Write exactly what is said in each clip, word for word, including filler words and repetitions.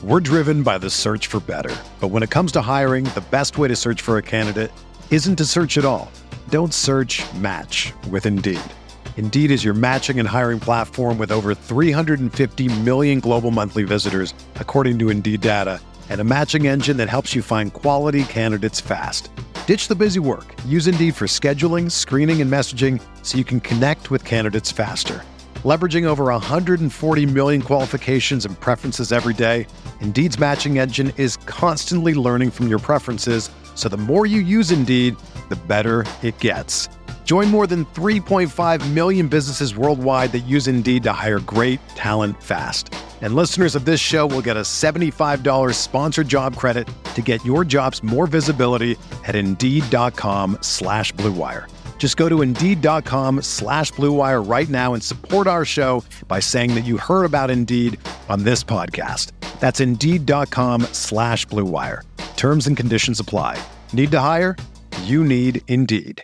We're driven by the search for better. But when it comes to hiring, the best way to search for a candidate isn't to search at all. Don't search, match with Indeed. Indeed is your matching and hiring platform with over three hundred fifty million global monthly visitors, according to Indeed data, and a matching engine that helps you find quality candidates fast. Ditch the busy work. Use Indeed for scheduling, screening, and messaging so you can connect with candidates faster. Leveraging over one hundred forty million qualifications and preferences every day, Indeed's matching engine is constantly learning from your preferences, so the more you use Indeed, the better it gets. Join more than three point five million businesses worldwide that use Indeed to hire great talent fast. And listeners of this show will get a seventy-five dollars sponsored job credit to get your jobs more visibility at Indeed.com slash Blue Wire. Just go to Indeed.com slash Blue Wire right now and support our show by saying that you heard about Indeed on this podcast. That's Indeed.com slash Blue Wire. Terms and conditions apply. Need to hire? You need Indeed.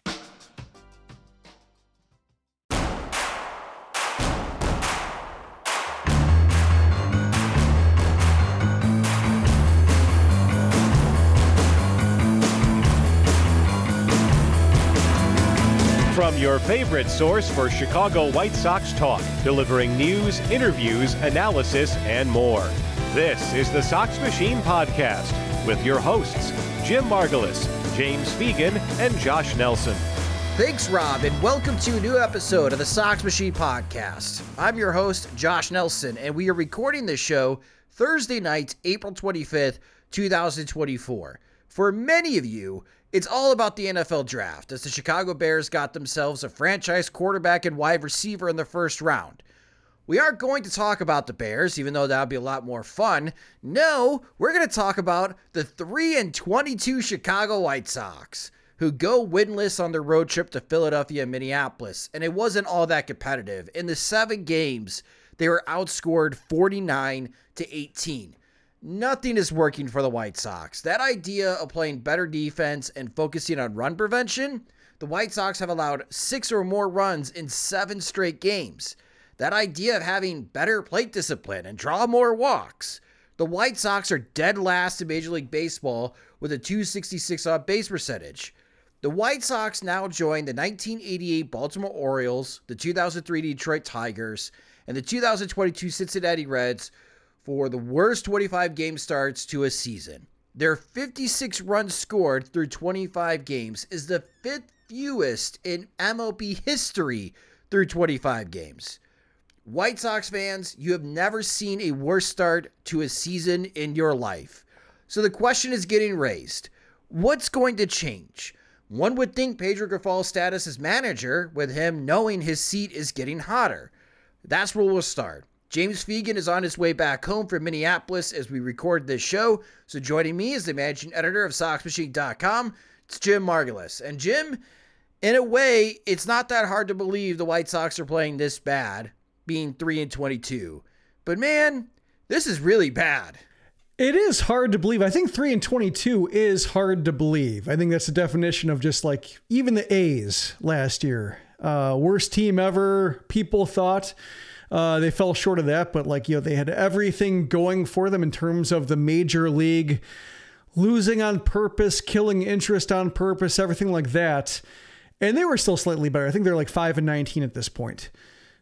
From your favorite source for Chicago White Sox talk, delivering news, interviews, analysis, and more. This is the Sox Machine Podcast with your hosts, Jim Margalus, James Fegan, and Josh Nelson. Thanks, Rob, and welcome to a new episode of the Sox Machine Podcast. I'm your host, Josh Nelson, and we are recording this show Thursday night, April twenty-fifth, twenty twenty-four. For many of you, it's all about the N F L draft, as the Chicago Bears got themselves a franchise quarterback and wide receiver in the first round. We aren't going to talk about the Bears, even though that would be a lot more fun. No, we're going to talk about the three and twenty-two Chicago White Sox, who go winless on their road trip to Philadelphia and Minneapolis, and it wasn't all that competitive. In the seven games, they were outscored forty-nine to eighteen. Nothing is working for the White Sox. That idea of playing better defense and focusing on run prevention, the White Sox have allowed six or more runs in seven straight games. That idea of having better plate discipline and draw more walks, the White Sox are dead last in Major League Baseball with a two sixty-six on base percentage. The White Sox now join the nineteen eighty-eight Baltimore Orioles, the two thousand three Detroit Tigers, and the two thousand twenty-two Cincinnati Reds for the worst twenty-five game starts to a season. Their fifty-six runs scored through twenty-five games is the fifth fewest in M L B history through twenty-five games. White Sox fans, you have never seen a worse start to a season in your life. So the question is getting raised. What's going to change? One would think Pedro Grifol's status as manager, with him knowing his seat is getting hotter. That's where we'll start. James Fegan is on his way back home from Minneapolis as we record this show. So joining me is the managing editor of Sox Machine dot com. It's Jim Margalus. And Jim, in a way, it's not that hard to believe the White Sox are playing this bad, being three and twenty-two. But man, this is really bad. It is hard to believe. I think three and twenty-two is hard to believe. I think that's the definition of just like even the A's last year. Uh, worst team ever, people thought. Uh, they fell short of that, but like, you know, they had everything going for them in terms of the major league, losing on purpose, killing interest on purpose, everything like that. And they were still slightly better. I think they're like five and nineteen at this point.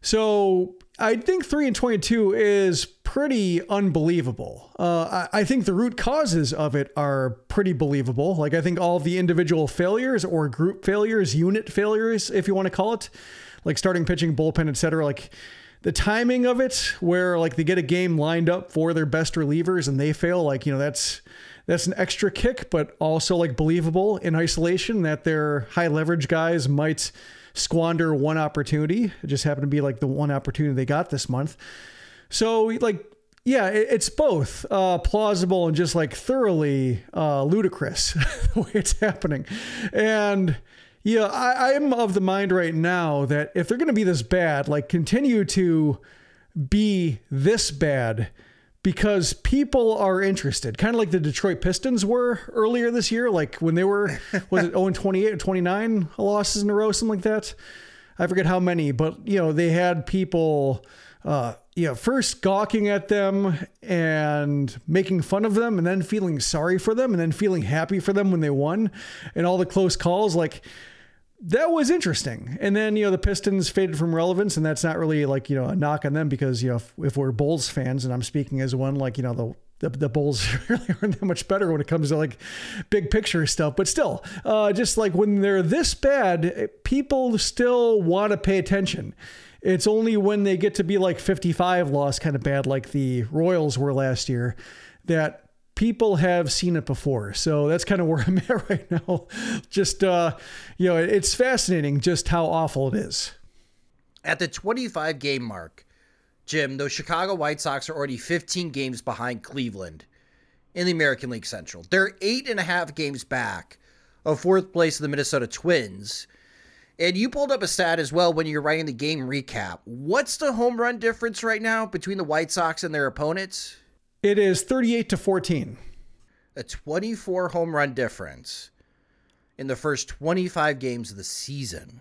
So I think three and twenty-two is pretty unbelievable. Uh, I, I think the root causes of it are pretty believable. Like, I think all of the individual failures or group failures, unit failures, if you want to call it, like starting pitching, bullpen, et cetera, like, the timing of it, where like they get a game lined up for their best relievers and they fail, like, you know, that's that's an extra kick, but also like believable in isolation that their high leverage guys might squander one opportunity. It just happened to be like the one opportunity they got this month. So like, yeah, it, it's both uh, plausible and just like thoroughly uh, ludicrous the way it's happening. And yeah, I, I'm of the mind right now that if they're going to be this bad, like continue to be this bad because people are interested, kind of like the Detroit Pistons were earlier this year. Like when they were, was it oh and twenty-eight or twenty-nine losses in a row, something like that. I forget how many, but you know, they had people uh, you know, first gawking at them and making fun of them and then feeling sorry for them and then feeling happy for them when they won and all the close calls. Like, that was interesting. And then, you know, the Pistons faded from relevance, and that's not really like, you know, a knock on them because, you know, if, if we're Bulls fans, and I'm speaking as one, like, you know, the The, the Bulls really aren't that much better when it comes to like big picture stuff, but still, uh, just like when they're this bad, people still want to pay attention. It's only when they get to be like fifty-five loss kind of bad, like the Royals were last year, that people have seen it before. So that's kind of where I'm at right now. Just, uh, you know, it's fascinating just how awful it is. At the twenty-five game mark, Jim, those Chicago White Sox are already fifteen games behind Cleveland in the American League Central. They're eight and a half games back of fourth place of the Minnesota Twins. And you pulled up a stat as well when you're writing the game recap. What's the home run difference right now between the White Sox and their opponents? It is thirty-eight to fourteen. A twenty-four home run difference in the first twenty-five games of the season.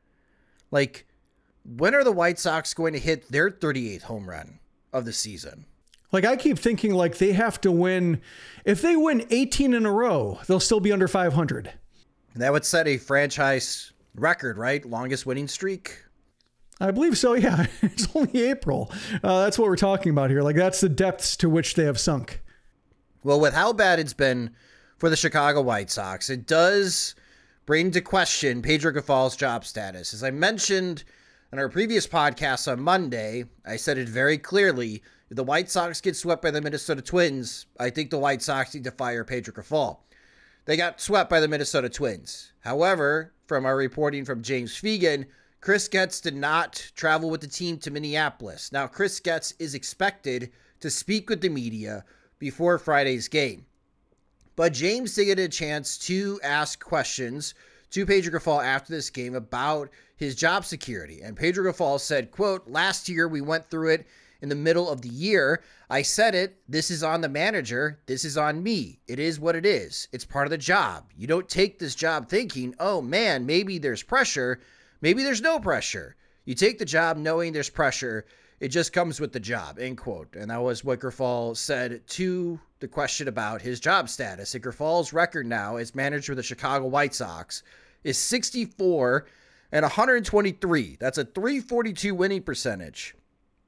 Like, when are the White Sox going to hit their thirty-eighth home run of the season? Like, I keep thinking like they have to win. If they win eighteen in a row, they'll still be under five hundred. And that would set a franchise record, right? Longest winning streak. I believe so. Yeah. It's only April. Uh, that's what we're talking about here. Like, that's the depths to which they have sunk. Well, with how bad it's been for the Chicago White Sox, it does bring into question Pedro Grifol's job status. As I mentioned in our previous podcast on Monday, I said it very clearly. If the White Sox get swept by the Minnesota Twins, I think the White Sox need to fire Pedro Grifol. They got swept by the Minnesota Twins. However, from our reporting from James Fegan, Chris Getz did not travel with the team to Minneapolis. Now, Chris Getz is expected to speak with the media before Friday's game. But James did get a chance to ask questions to Pedro Grifol after this game about his job security. And Pedro Grifol said, quote, "Last year we went through it in the middle of the year. I said it, this is on the manager, this is on me. It is what it is. It's part of the job. You don't take this job thinking, oh man, maybe there's pressure, maybe there's no pressure. You take the job knowing there's pressure. It just comes with the job," end quote. And that was what Grifol said to the question about his job status. And Grifol's record now as manager of the Chicago White Sox is sixty-four and one hundred twenty-three. That's a three forty-two winning percentage.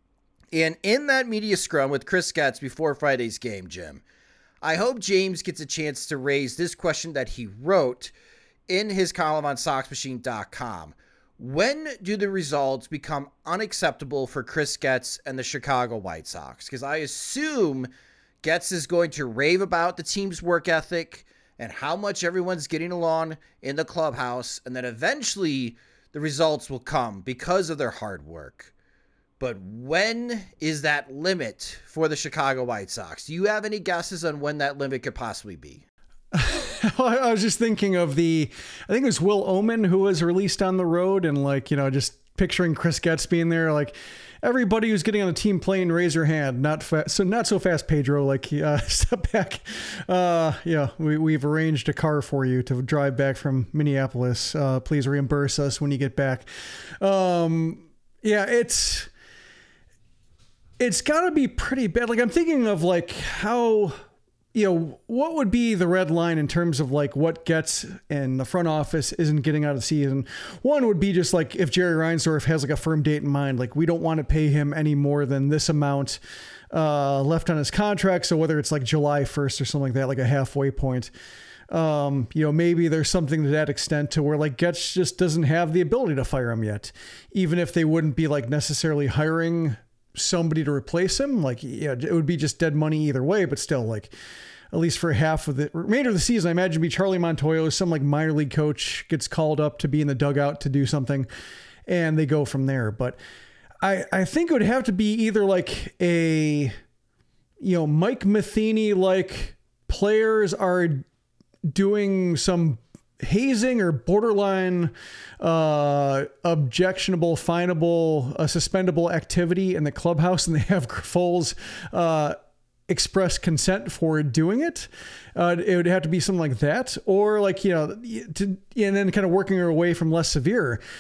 And in that media scrum with Chris Getz before Friday's game, Jim, I hope James gets a chance to raise this question that he wrote in his column on Sox Machine dot com. When do the results become unacceptable for Chris Getz and the Chicago White Sox? Because I assume Getz is going to rave about the team's work ethic and how much everyone's getting along in the clubhouse, and then eventually the results will come because of their hard work. But when is that limit for the Chicago White Sox? Do you have any guesses on when that limit could possibly be? I was just thinking of the, I think it was Will Omen who was released on the road, and like, you know, just picturing Chris Getz being there, like, everybody who's getting on the team plane, raise your hand. Not fa- so not so fast, Pedro. Like, uh, step back. Uh, yeah, we, we've arranged a car for you to drive back from Minneapolis. Uh, please reimburse us when you get back. Um, yeah, it's it's got to be pretty bad. Like, I'm thinking of like how, you know, what would be the red line in terms of like what Getz in the front office isn't getting out of the season. One would be just like if Jerry Reinsdorf has like a firm date in mind, like we don't want to pay him any more than this amount uh, left on his contract. So whether it's like July first or something like that, like a halfway point, um, you know, maybe there's something to that extent to where like Getz just doesn't have the ability to fire him yet, even if they wouldn't be like necessarily hiring somebody to replace him. Like, yeah, it would be just dead money either way, but still, like, at least for half of the remainder of the season, I imagine be Charlie Montoyo, some like minor league coach gets called up to be in the dugout to do something, and they go from there. But I, I think it would have to be either like a, you know, Mike Matheny, like players are doing some hazing or borderline uh, objectionable, finable, uh, suspendable activity in the clubhouse, and they have Grifol's uh, express consent for doing it. Uh, it would have to be something like that, or like, you know, to, and then kind of working our way from less severe.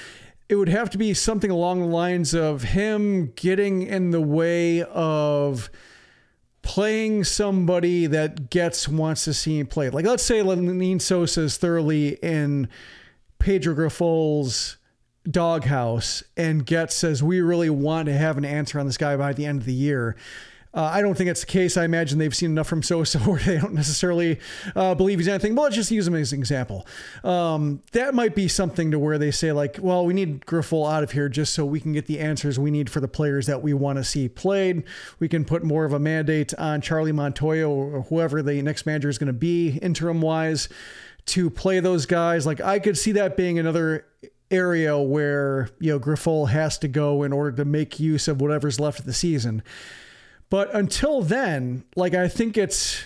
it would have to be something along the lines of him getting in the way of playing somebody that Getz wants to see him play. Like, let's say Lenyn Sosa is thoroughly in Pedro Grifol's doghouse, and Getz says, we really want to have an answer on this guy by the end of the year. Uh, I don't think it's the case. I imagine they've seen enough from Sosa where they don't necessarily uh, believe he's anything, but let's just use him as an example. Um, that might be something to where they say, like, well, we need Grifol out of here just so we can get the answers we need for the players that we want to see played. We can put more of a mandate on Charlie Montoya or whoever the next manager is going to be interim wise to play those guys. Like, I could see that being another area where, you know, Grifol has to go in order to make use of whatever's left of the season. But until then, like, I think it's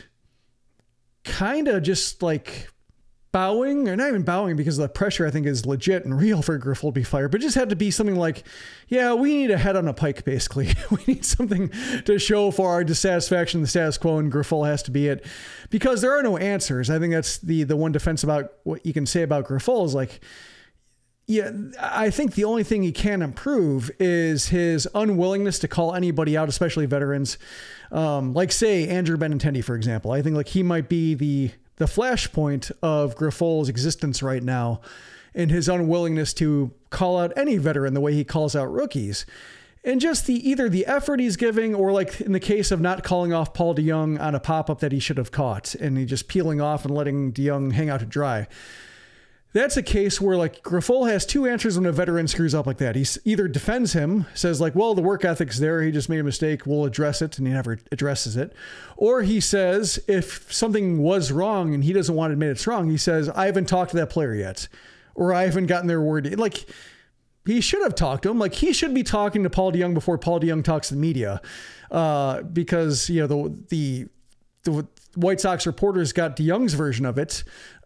kind of just like bowing, or not even bowing, because the pressure I think is legit and real for Grifol to be fired, but it just had to be something like, yeah, we need a head on a pike, basically. We need something to show for our dissatisfaction in the status quo, and Grifol has to be it, because there are no answers. I think that's the, the one defense about what you can say about Grifol is, like, yeah, I think the only thing he can improve is his unwillingness to call anybody out, especially veterans. Um, like, say, Andrew Benintendi, for example. I think, like, he might be the the flashpoint of Grifol's existence right now, in his unwillingness to call out any veteran the way he calls out rookies. And just the either the effort he's giving, or, like, in the case of not calling off Paul DeJong on a pop-up that he should have caught, and he just peeling off and letting DeJong hang out to dry. That's a case where, like, Grifol has two answers when a veteran screws up like that. He either defends him, says, like, well, the work ethic's there, he just made a mistake, we'll address it, and he never addresses it. Or he says, if something was wrong and he doesn't want to admit it's wrong, he says, I haven't talked to that player yet, or I haven't gotten their word. Like, he should have talked to him. Like, he should be talking to Paul DeJong before Paul DeJong talks to the media, uh, because, you know, the, the, the White Sox reporters got DeJong's version of it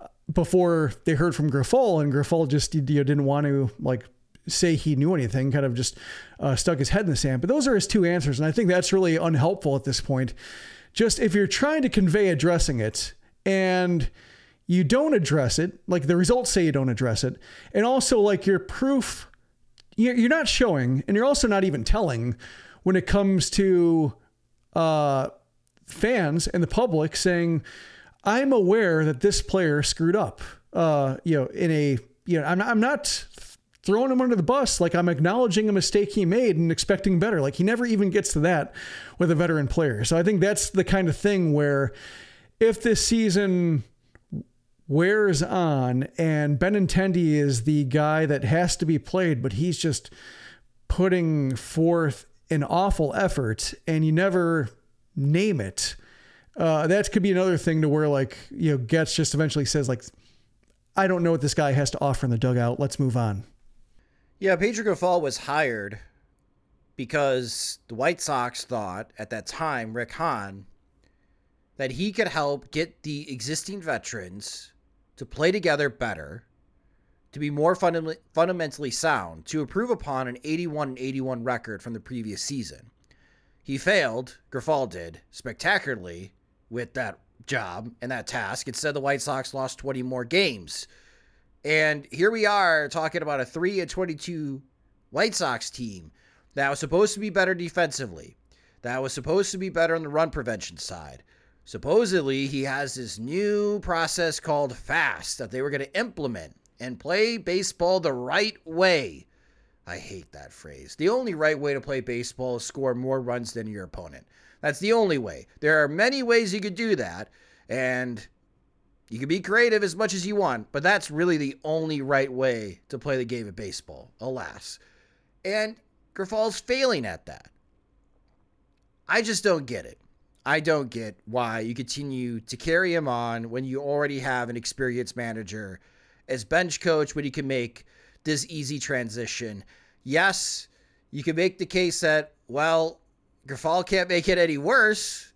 before they heard from Grifol, and Grifol just, you know, didn't want to, like, say he knew anything, kind of just uh, stuck his head in the sand. But those are his two answers, and I think that's really unhelpful at this point. Just if you're trying to convey addressing it and you don't address it, like the results say you don't address it, and also, like, your proof, you're not showing, and you're also not even telling when it comes to uh, fans and the public saying, I'm aware that this player screwed up, uh, you know, in a, you know, I'm not, I'm not throwing him under the bus. Like, I'm acknowledging a mistake he made and expecting better. Like, he never even gets to that with a veteran player. So I think that's the kind of thing where if this season wears on and Benintendi is the guy that has to be played, but he's just putting forth an awful effort and you never name it, Uh, that could be another thing to where, like, you know, Getz just eventually says, like, I don't know what this guy has to offer in the dugout. Let's move on. Yeah, Pedro Grifol was hired because the White Sox thought at that time, Rick Hahn, that he could help get the existing veterans to play together better, to be more funda- fundamentally sound, to improve upon an eighty-one and eighty-one record from the previous season. He failed, Grifol did, spectacularly with that job and that task. Instead, the White Sox lost twenty more games. And here we are talking about a three and twenty-two White Sox team that was supposed to be better defensively, that was supposed to be better on the run prevention side. Supposedly, he has this new process called FAST that they were going to implement and play baseball the right way. I hate that phrase. The only right way to play baseball is score more runs than your opponent. That's the only way. There are many ways you could do that, and you can be creative as much as you want, but that's really the only right way to play the game of baseball, alas. And Grifol's failing at that. I just don't get it. I don't get why you continue to carry him on when you already have an experienced manager as bench coach, when you can make this easy transition. Yes, you can make the case that, well, Grifol can't make it any worse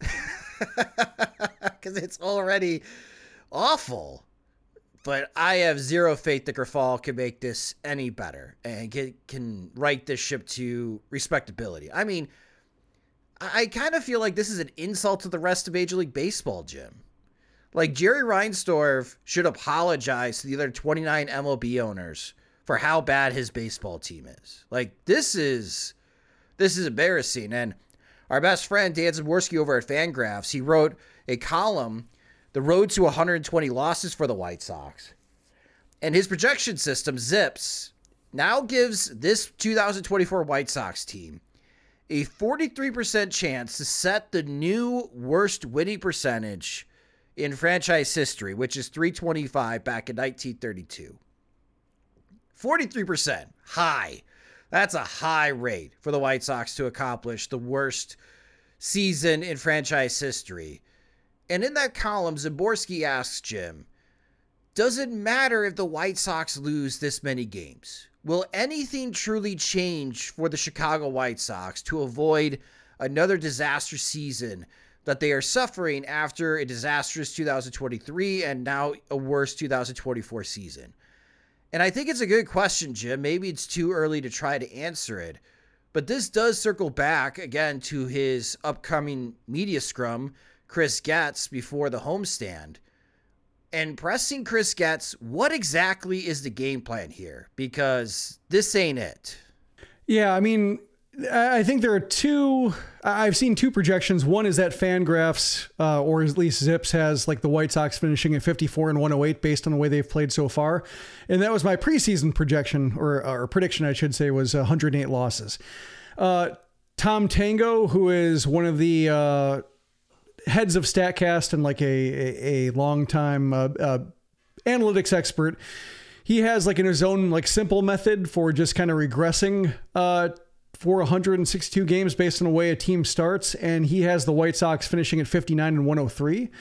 because it's already awful. But I have zero faith that Grifol can make this any better and can, can right this ship to respectability. I mean, I, I kind of feel like this is an insult to the rest of Major League Baseball, Jim. Like, Jerry Reinsdorf should apologize to the other twenty-nine M L B owners for how bad his baseball team is. Like, this is this is embarrassing. And our best friend, Dan Szymborski over at Fangraphs, he wrote a column, The Road to one hundred twenty Losses for the White Sox. And his projection system, ZiPS, now gives this two thousand twenty-four White Sox team a forty-three percent chance to set the new worst winning percentage in franchise history, which is three twenty-five back in nineteen thirty-two. forty-three percent. High. That's a high rate for the White Sox to accomplish the worst season in franchise history. And in that column, Szymborski asks Jim, does it matter if the White Sox lose this many games? Will anything truly change for the Chicago White Sox to avoid another disastrous season that they are suffering after a disastrous two thousand twenty-three and now a worse two thousand twenty-four season? And I think it's a good question, Jim. Maybe it's too early to try to answer it, but this does circle back again to his upcoming media scrum, Chris Getz, before the homestand. And pressing Chris Getz, what exactly is the game plan here? Because this ain't it. Yeah, I mean, I think there are two, I've seen two projections. One is that Fangraphs, uh, or at least ZiPS, has like the White Sox finishing at fifty-four and one oh eight based on the way they've played so far. And that was my preseason projection, or, or prediction, I should say, was one hundred eight losses. Uh, Tom Tango, who is one of the uh, heads of StatCast and like a, a, a long time uh, uh, analytics expert, he has like in his own like simple method for just kind of regressing uh, for one hundred sixty-two games based on the way a team starts. And he has the White Sox finishing at fifty-nine and one oh three.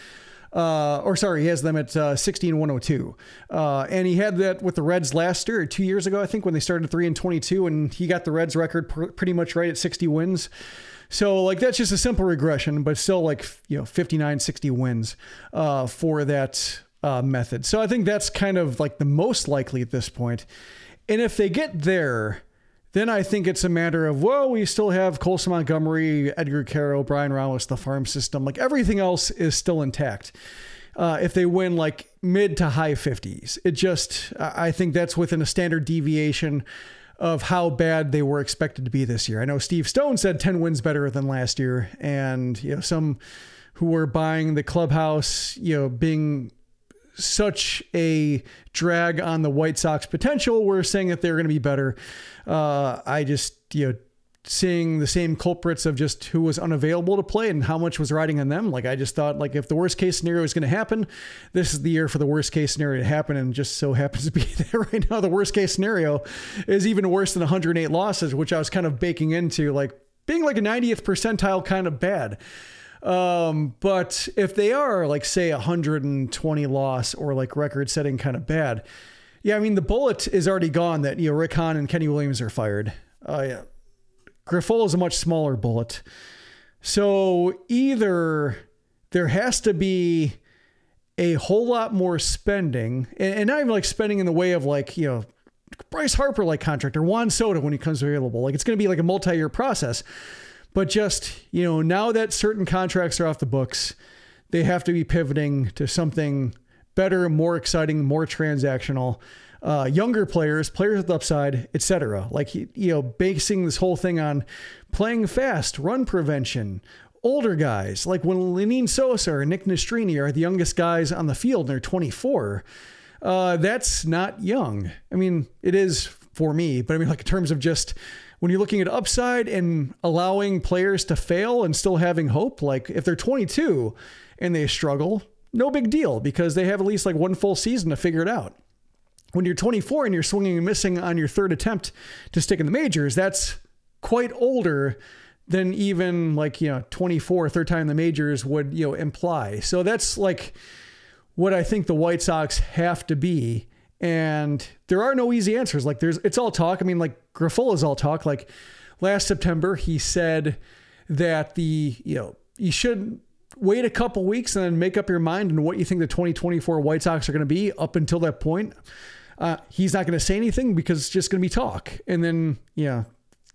Uh, or sorry, he has them at uh, sixty and one oh two. Uh, and he had that with the Reds last year, two years ago, I think, when they started three and twenty-two, and he got the Reds record pr- pretty much right at sixty wins. So like, that's just a simple regression, but still like, you know, fifty-nine, sixty wins, uh, for that, uh, method. So I think that's kind of like the most likely at this point. And if they get there, then I think it's a matter of, well, we still have Colson Montgomery, Edgar Caro, Brian Ramos, the farm system, like everything else is still intact. Uh, if they win like mid to high fifties, it just, I think that's within a standard deviation of how bad they were expected to be this year. I know Steve Stone said ten wins better than last year. And, you know, some who were buying the clubhouse, you know, being such a drag on the White Sox potential, were saying that they're going to be better. Uh, I just, you know, seeing the same culprits of just who was unavailable to play and how much was riding on them. Like, I just thought, like, if the worst case scenario is going to happen, this is the year for the worst case scenario to happen. And just so happens to be that right now, the worst case scenario is even worse than one hundred eight losses, which I was kind of baking into, like being like a ninetieth percentile kind of bad. Um, but if they are like, say, one hundred twenty loss or like record setting kind of bad, yeah, I mean, the bullet is already gone that, you know, Rick Hahn and Kenny Williams are fired. Uh, yeah. Grifol is a much smaller bullet. So either there has to be a whole lot more spending, and, and not even like spending in the way of like, you know, Bryce Harper like contract or Juan Soto when he comes available. Like, it's going to be like a multi-year process. But just, you know, now that certain contracts are off the books, they have to be pivoting to something better, more exciting, more transactional, uh, younger players, players with upside, et cetera. Like, you know, basing this whole thing on playing fast, run prevention, older guys. Like when Lenin Sosa or Nick Nastrini are the youngest guys on the field and they're twenty-four, uh, that's not young. I mean, it is for me, but I mean, like in terms of just when you're looking at upside and allowing players to fail and still having hope, like if they're twenty-two and they struggle, no big deal because they have at least like one full season to figure it out. When you're twenty-four and you're swinging and missing on your third attempt to stick in the majors, that's quite older than even like, you know, twenty-four, third time in the majors would, you know, imply. So that's like what I think the White Sox have to be. And there are no easy answers. Like there's, it's all talk. I mean, like Grifol is all talk. Like last September, he said that the, you know, you should wait a couple weeks and then make up your mind on what you think the twenty twenty-four White Sox are going to be up until that point. Uh, he's not going to say anything because it's just going to be talk. And then, yeah,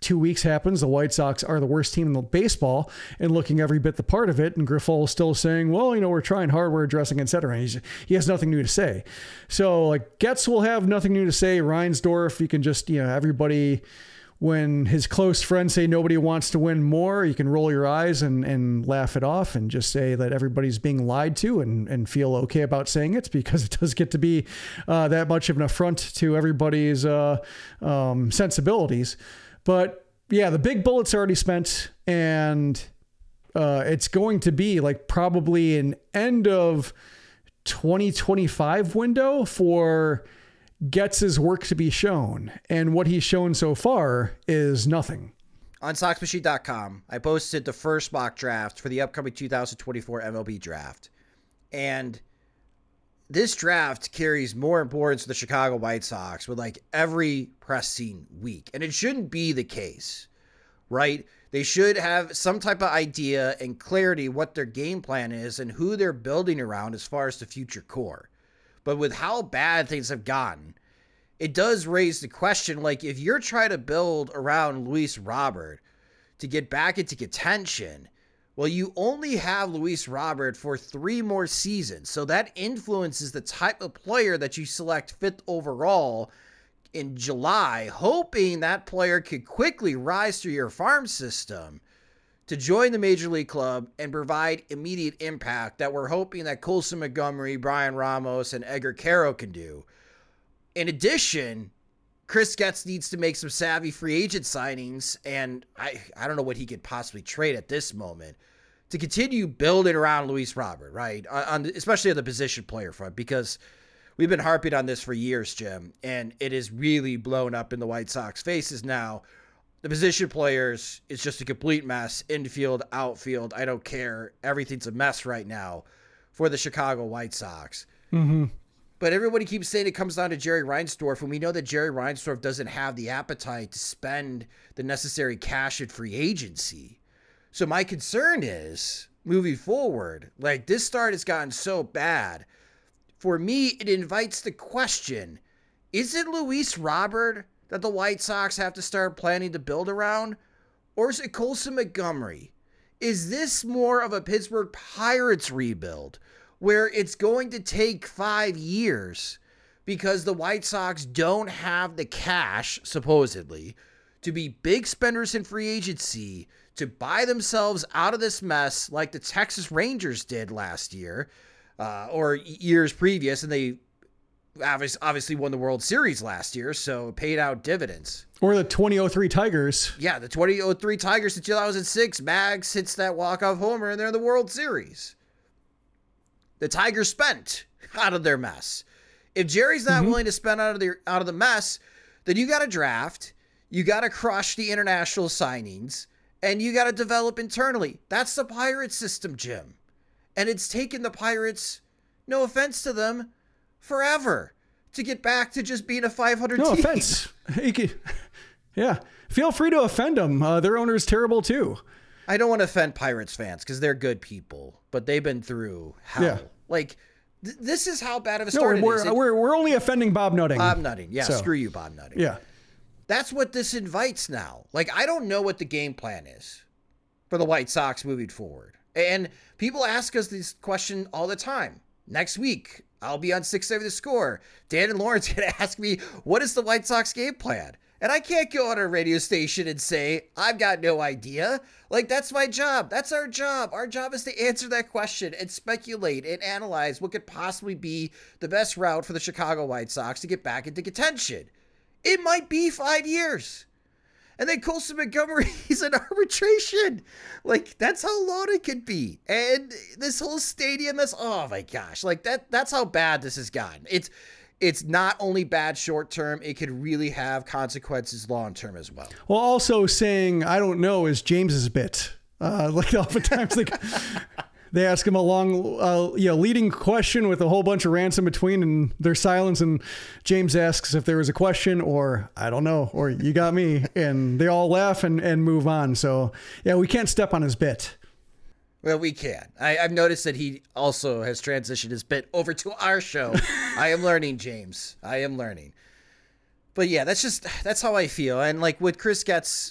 two weeks happens, the White Sox are the worst team in the baseball and looking every bit the part of it. And Grifol is still saying, well, you know, we're trying hard, we're addressing, et cetera. And he's, he has nothing new to say. So like Getz will have nothing new to say. Reinsdorf, you can just, you know, everybody, when his close friends say nobody wants to win more, you can roll your eyes and, and laugh it off and just say that everybody's being lied to and, and feel okay about saying it, because it does get to be uh, that much of an affront to everybody's uh, um, sensibilities. But yeah, the big bullet's already spent, and uh, it's going to be like probably an end of twenty twenty-five window for Getz's work to be shown. And what he's shown so far is nothing. On Sox Machine dot com, I posted the first mock draft for the upcoming two thousand twenty-four M L B draft. And this draft carries more importance to the Chicago White Sox with like every pressing week. And it shouldn't be the case, right? They should have some type of idea and clarity what their game plan is and who they're building around as far as the future core. But with how bad things have gotten, it does raise the question, like, if you're trying to build around Luis Robert to get back into contention, well, you only have Luis Robert for three more seasons. So that influences the type of player that you select fifth overall in July, hoping that player could quickly rise through your farm system to join the Major League club and provide immediate impact that we're hoping that Colson Montgomery, Brian Ramos, and Edgar Caro can do. In addition, Chris Getz needs to make some savvy free agent signings, and I, I don't know what he could possibly trade at this moment to continue building around Luis Robert, right? On, on especially on the position player front, because we've been harping on this for years, Jim, and it is really blown up in the White Sox faces now. The position players, it's just a complete mess. Infield, outfield, I don't care. Everything's a mess right now for the Chicago White Sox. Mm-hmm. But everybody keeps saying it comes down to Jerry Reinsdorf, and we know that Jerry Reinsdorf doesn't have the appetite to spend the necessary cash at free agency. So my concern is, moving forward, like this start has gotten so bad. For me, it invites the question, is it Luis Robert that the White Sox have to start planning to build around? Or is it Colson Montgomery? Is this more of a Pittsburgh Pirates rebuild where it's going to take five years because the White Sox don't have the cash, supposedly, to be big spenders in free agency, to buy themselves out of this mess like the Texas Rangers did last year, uh, or years previous, and they obviously won the World Series last year, so paid out dividends. Or the twenty oh three Tigers. Yeah, the twenty oh three Tigers in two thousand six. Mags hits that walk-off homer, and they're in the World Series. The Tigers spent out of their mess. If Jerry's not mm-hmm. willing to spend out of the out of the mess, then you got to draft, you got to crush the international signings, and you got to develop internally. That's the Pirates system, Jim. And it's taken the Pirates, no offense to them, forever to get back to just being a five hundred no team. No offense. Yeah. Feel free to offend them. Uh, their owner is terrible too. I don't want to offend Pirates fans because they're good people, but they've been through hell. Yeah. Like, th- this is how bad of a start no, we're, it is. It, it, we're, we're only offending Bob Nutting. Bob Nutting. Yeah, so. Screw you, Bob Nutting. Yeah. That's what this invites now. Like, I don't know what the game plan is for the White Sox moving forward. And people ask us this question all the time. Next week, I'll be on six seventy The Score. Dan and Lawrence are going to ask me, what is the White Sox game plan? And I can't go on a radio station and say, I've got no idea. Like, that's my job. That's our job. Our job is to answer that question and speculate and analyze what could possibly be the best route for the Chicago White Sox to get back into contention. It might be five years. And then Colson Montgomery, he's in arbitration. Like, that's how long it could be. And this whole stadium is, oh my gosh. Like, that that's how bad this has gotten. It's it's not only bad short term, it could really have consequences long term as well. Well, also saying, I don't know, is James's bit. Uh, like, oftentimes, like, they ask him a long, uh, you know, leading question with a whole bunch of rants in between, and there's silence, and James asks if there was a question, or I don't know, or you got me, and they all laugh and, and move on. So, yeah, we can't step on his bit. Well, we can. I, I've noticed that he also has transitioned his bit over to our show. I am learning, James. I am learning. But yeah, that's just, that's how I feel. And like with Chris Getz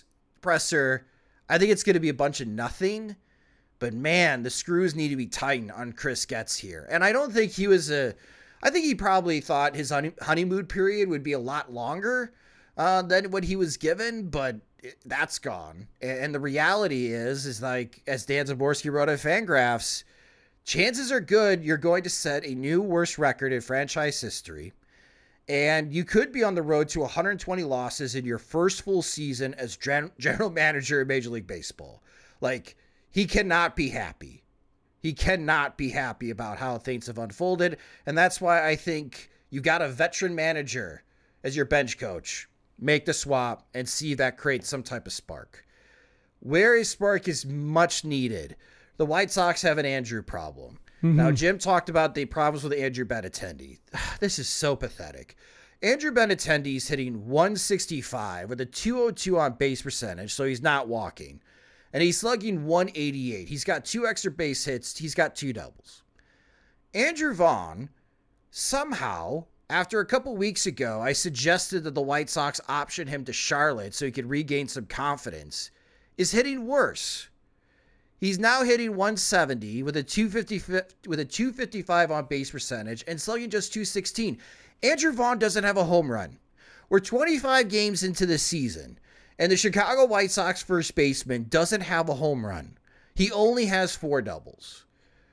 presser, I think it's going to be a bunch of nothing. But man, the screws need to be tightened on Chris Getz here. And I don't think he was a, I think he probably thought his honey, honeymoon period would be a lot longer uh, than what he was given, but it, that's gone. And, and the reality is, is like, as Dan Szymborski wrote at Fangraphs, chances are good you're going to set a new worst record in franchise history. And you could be on the road to one hundred twenty losses in your first full season as gen- general manager in Major League Baseball. Like, he cannot be happy. He cannot be happy about how things have unfolded. And that's why I think you got a veteran manager as your bench coach. Make the swap and see if that creates some type of spark. Where a spark is much needed, the White Sox have an Andrew problem. Mm-hmm. Now, Jim talked about the problems with Andrew Benintendi. This is so pathetic. Andrew Benintendi's hitting one sixty-five with a two oh two on base percentage, so he's not walking. And he's slugging one eighty-eight. He's got two extra base hits. He's got two doubles. Andrew Vaughn, somehow, after a couple weeks ago, I suggested that the White Sox option him to Charlotte so he could regain some confidence, is hitting worse. He's now hitting one seventy with a two fifty with a two fifty-five on base percentage and slugging just two sixteen. Andrew Vaughn doesn't have a home run. We're twenty-five games into the season, and the Chicago White Sox first baseman doesn't have a home run. He only has four doubles.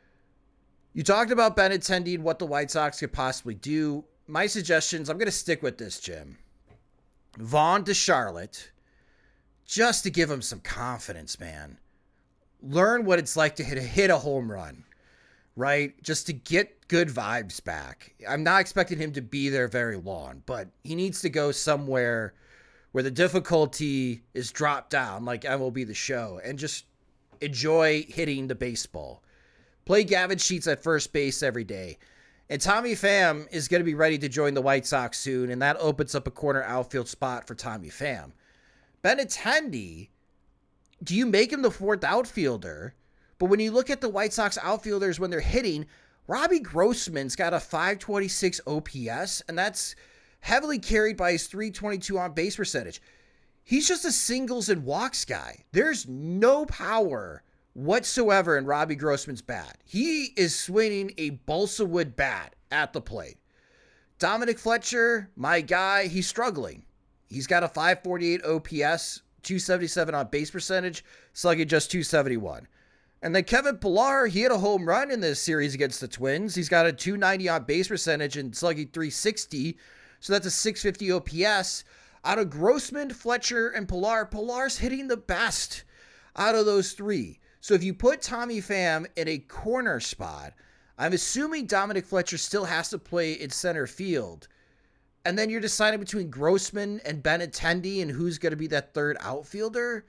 You talked about Benintendi and what the White Sox could possibly do. My suggestions, I'm going to stick with this, Jim. Vaughn to Charlotte, just to give him some confidence, man. Learn what it's like to hit a, hit a home run, right? Just to get good vibes back. I'm not expecting him to be there very long, but he needs to go somewhere where the difficulty is dropped down, like M L B The Show, and just enjoy hitting the baseball. Play Gavin Sheets at first base every day. And Tommy Pham is going to be ready to join the White Sox soon, and that opens up a corner outfield spot for Tommy Pham. Benintendi, do you make him the fourth outfielder? But when you look at the White Sox outfielders when they're hitting, Robbie Grossman's got a five twenty-six O P S, and that's heavily carried by his three twenty-two on base percentage. He's just a singles and walks guy. There's no power whatsoever in Robbie Grossman's bat. He is swinging a balsa wood bat at the plate. Dominic Fletcher, my guy, he's struggling. He's got a five forty-eight O P S, two seventy-seven on base percentage, slugging just two seventy-one. And then Kevin Pillar, he had a home run in this series against the Twins. He's got a two ninety on base percentage and slugging three sixty. So that's a six fifty O P S. Out of Grossman, Fletcher, and Pillar, Pillar's hitting the best out of those three. So if you put Tommy Pham in a corner spot, I'm assuming Dominic Fletcher still has to play in center field. And then you're deciding between Grossman and Benintendi and who's going to be that third outfielder.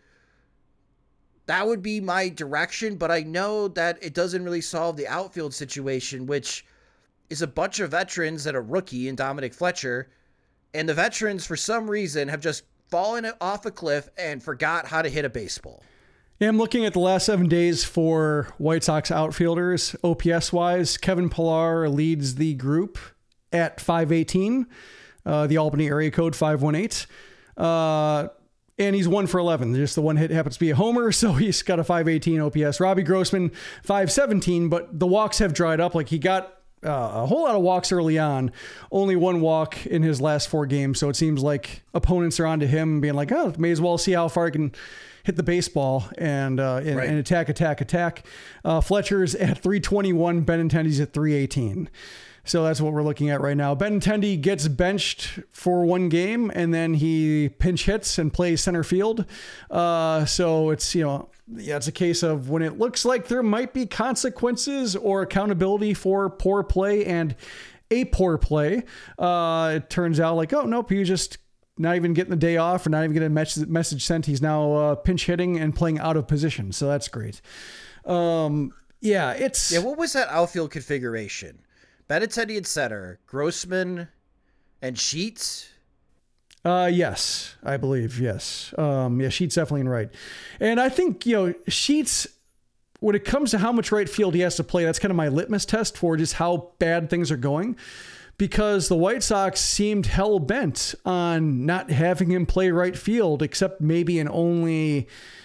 That would be my direction, but I know that it doesn't really solve the outfield situation, which is a bunch of veterans and a rookie in Dominic Fletcher. And the veterans, for some reason, have just fallen off a cliff and forgot how to hit a baseball. Yeah, I'm looking at the last seven days for White Sox outfielders. O P S-wise, Kevin Pillar leads the group at five eighteen. Uh, the Albany area code five one eight. Uh, and he's one for eleven. Just the one hit happens to be a homer, so he's got a five eighteen O P S. Robbie Grossman, five seventeen, but the walks have dried up. Like, he got uh, a whole lot of walks early on. Only one walk in his last four games, so it seems like opponents are onto him being like, oh, may as well see how far I can hit the baseball and, uh, and, right. and attack, attack, attack. Uh, Fletcher's at three twenty-one. Benintendi's at three eighteen. So that's what we're looking at right now. Benintendi gets benched for one game and then he pinch hits and plays center field. Uh, so it's, you know, yeah, it's a case of when it looks like there might be consequences or accountability for poor play and a poor play. Uh, it turns out like, oh, nope, he was just not even getting the day off or not even getting a message, message sent. He's now uh, pinch hitting and playing out of position. So that's great. Um, yeah, it's... Yeah, what was that outfield configuration? Benintendi at center, Grossman and Sheets? Uh, yes, I believe, yes. Um, yeah, Sheets definitely in right. And I think, you know, Sheets, when it comes to how much right field he has to play, that's kind of my litmus test for just how bad things are going. because the White Sox seemed hell-bent on not having him play right field, except maybe in only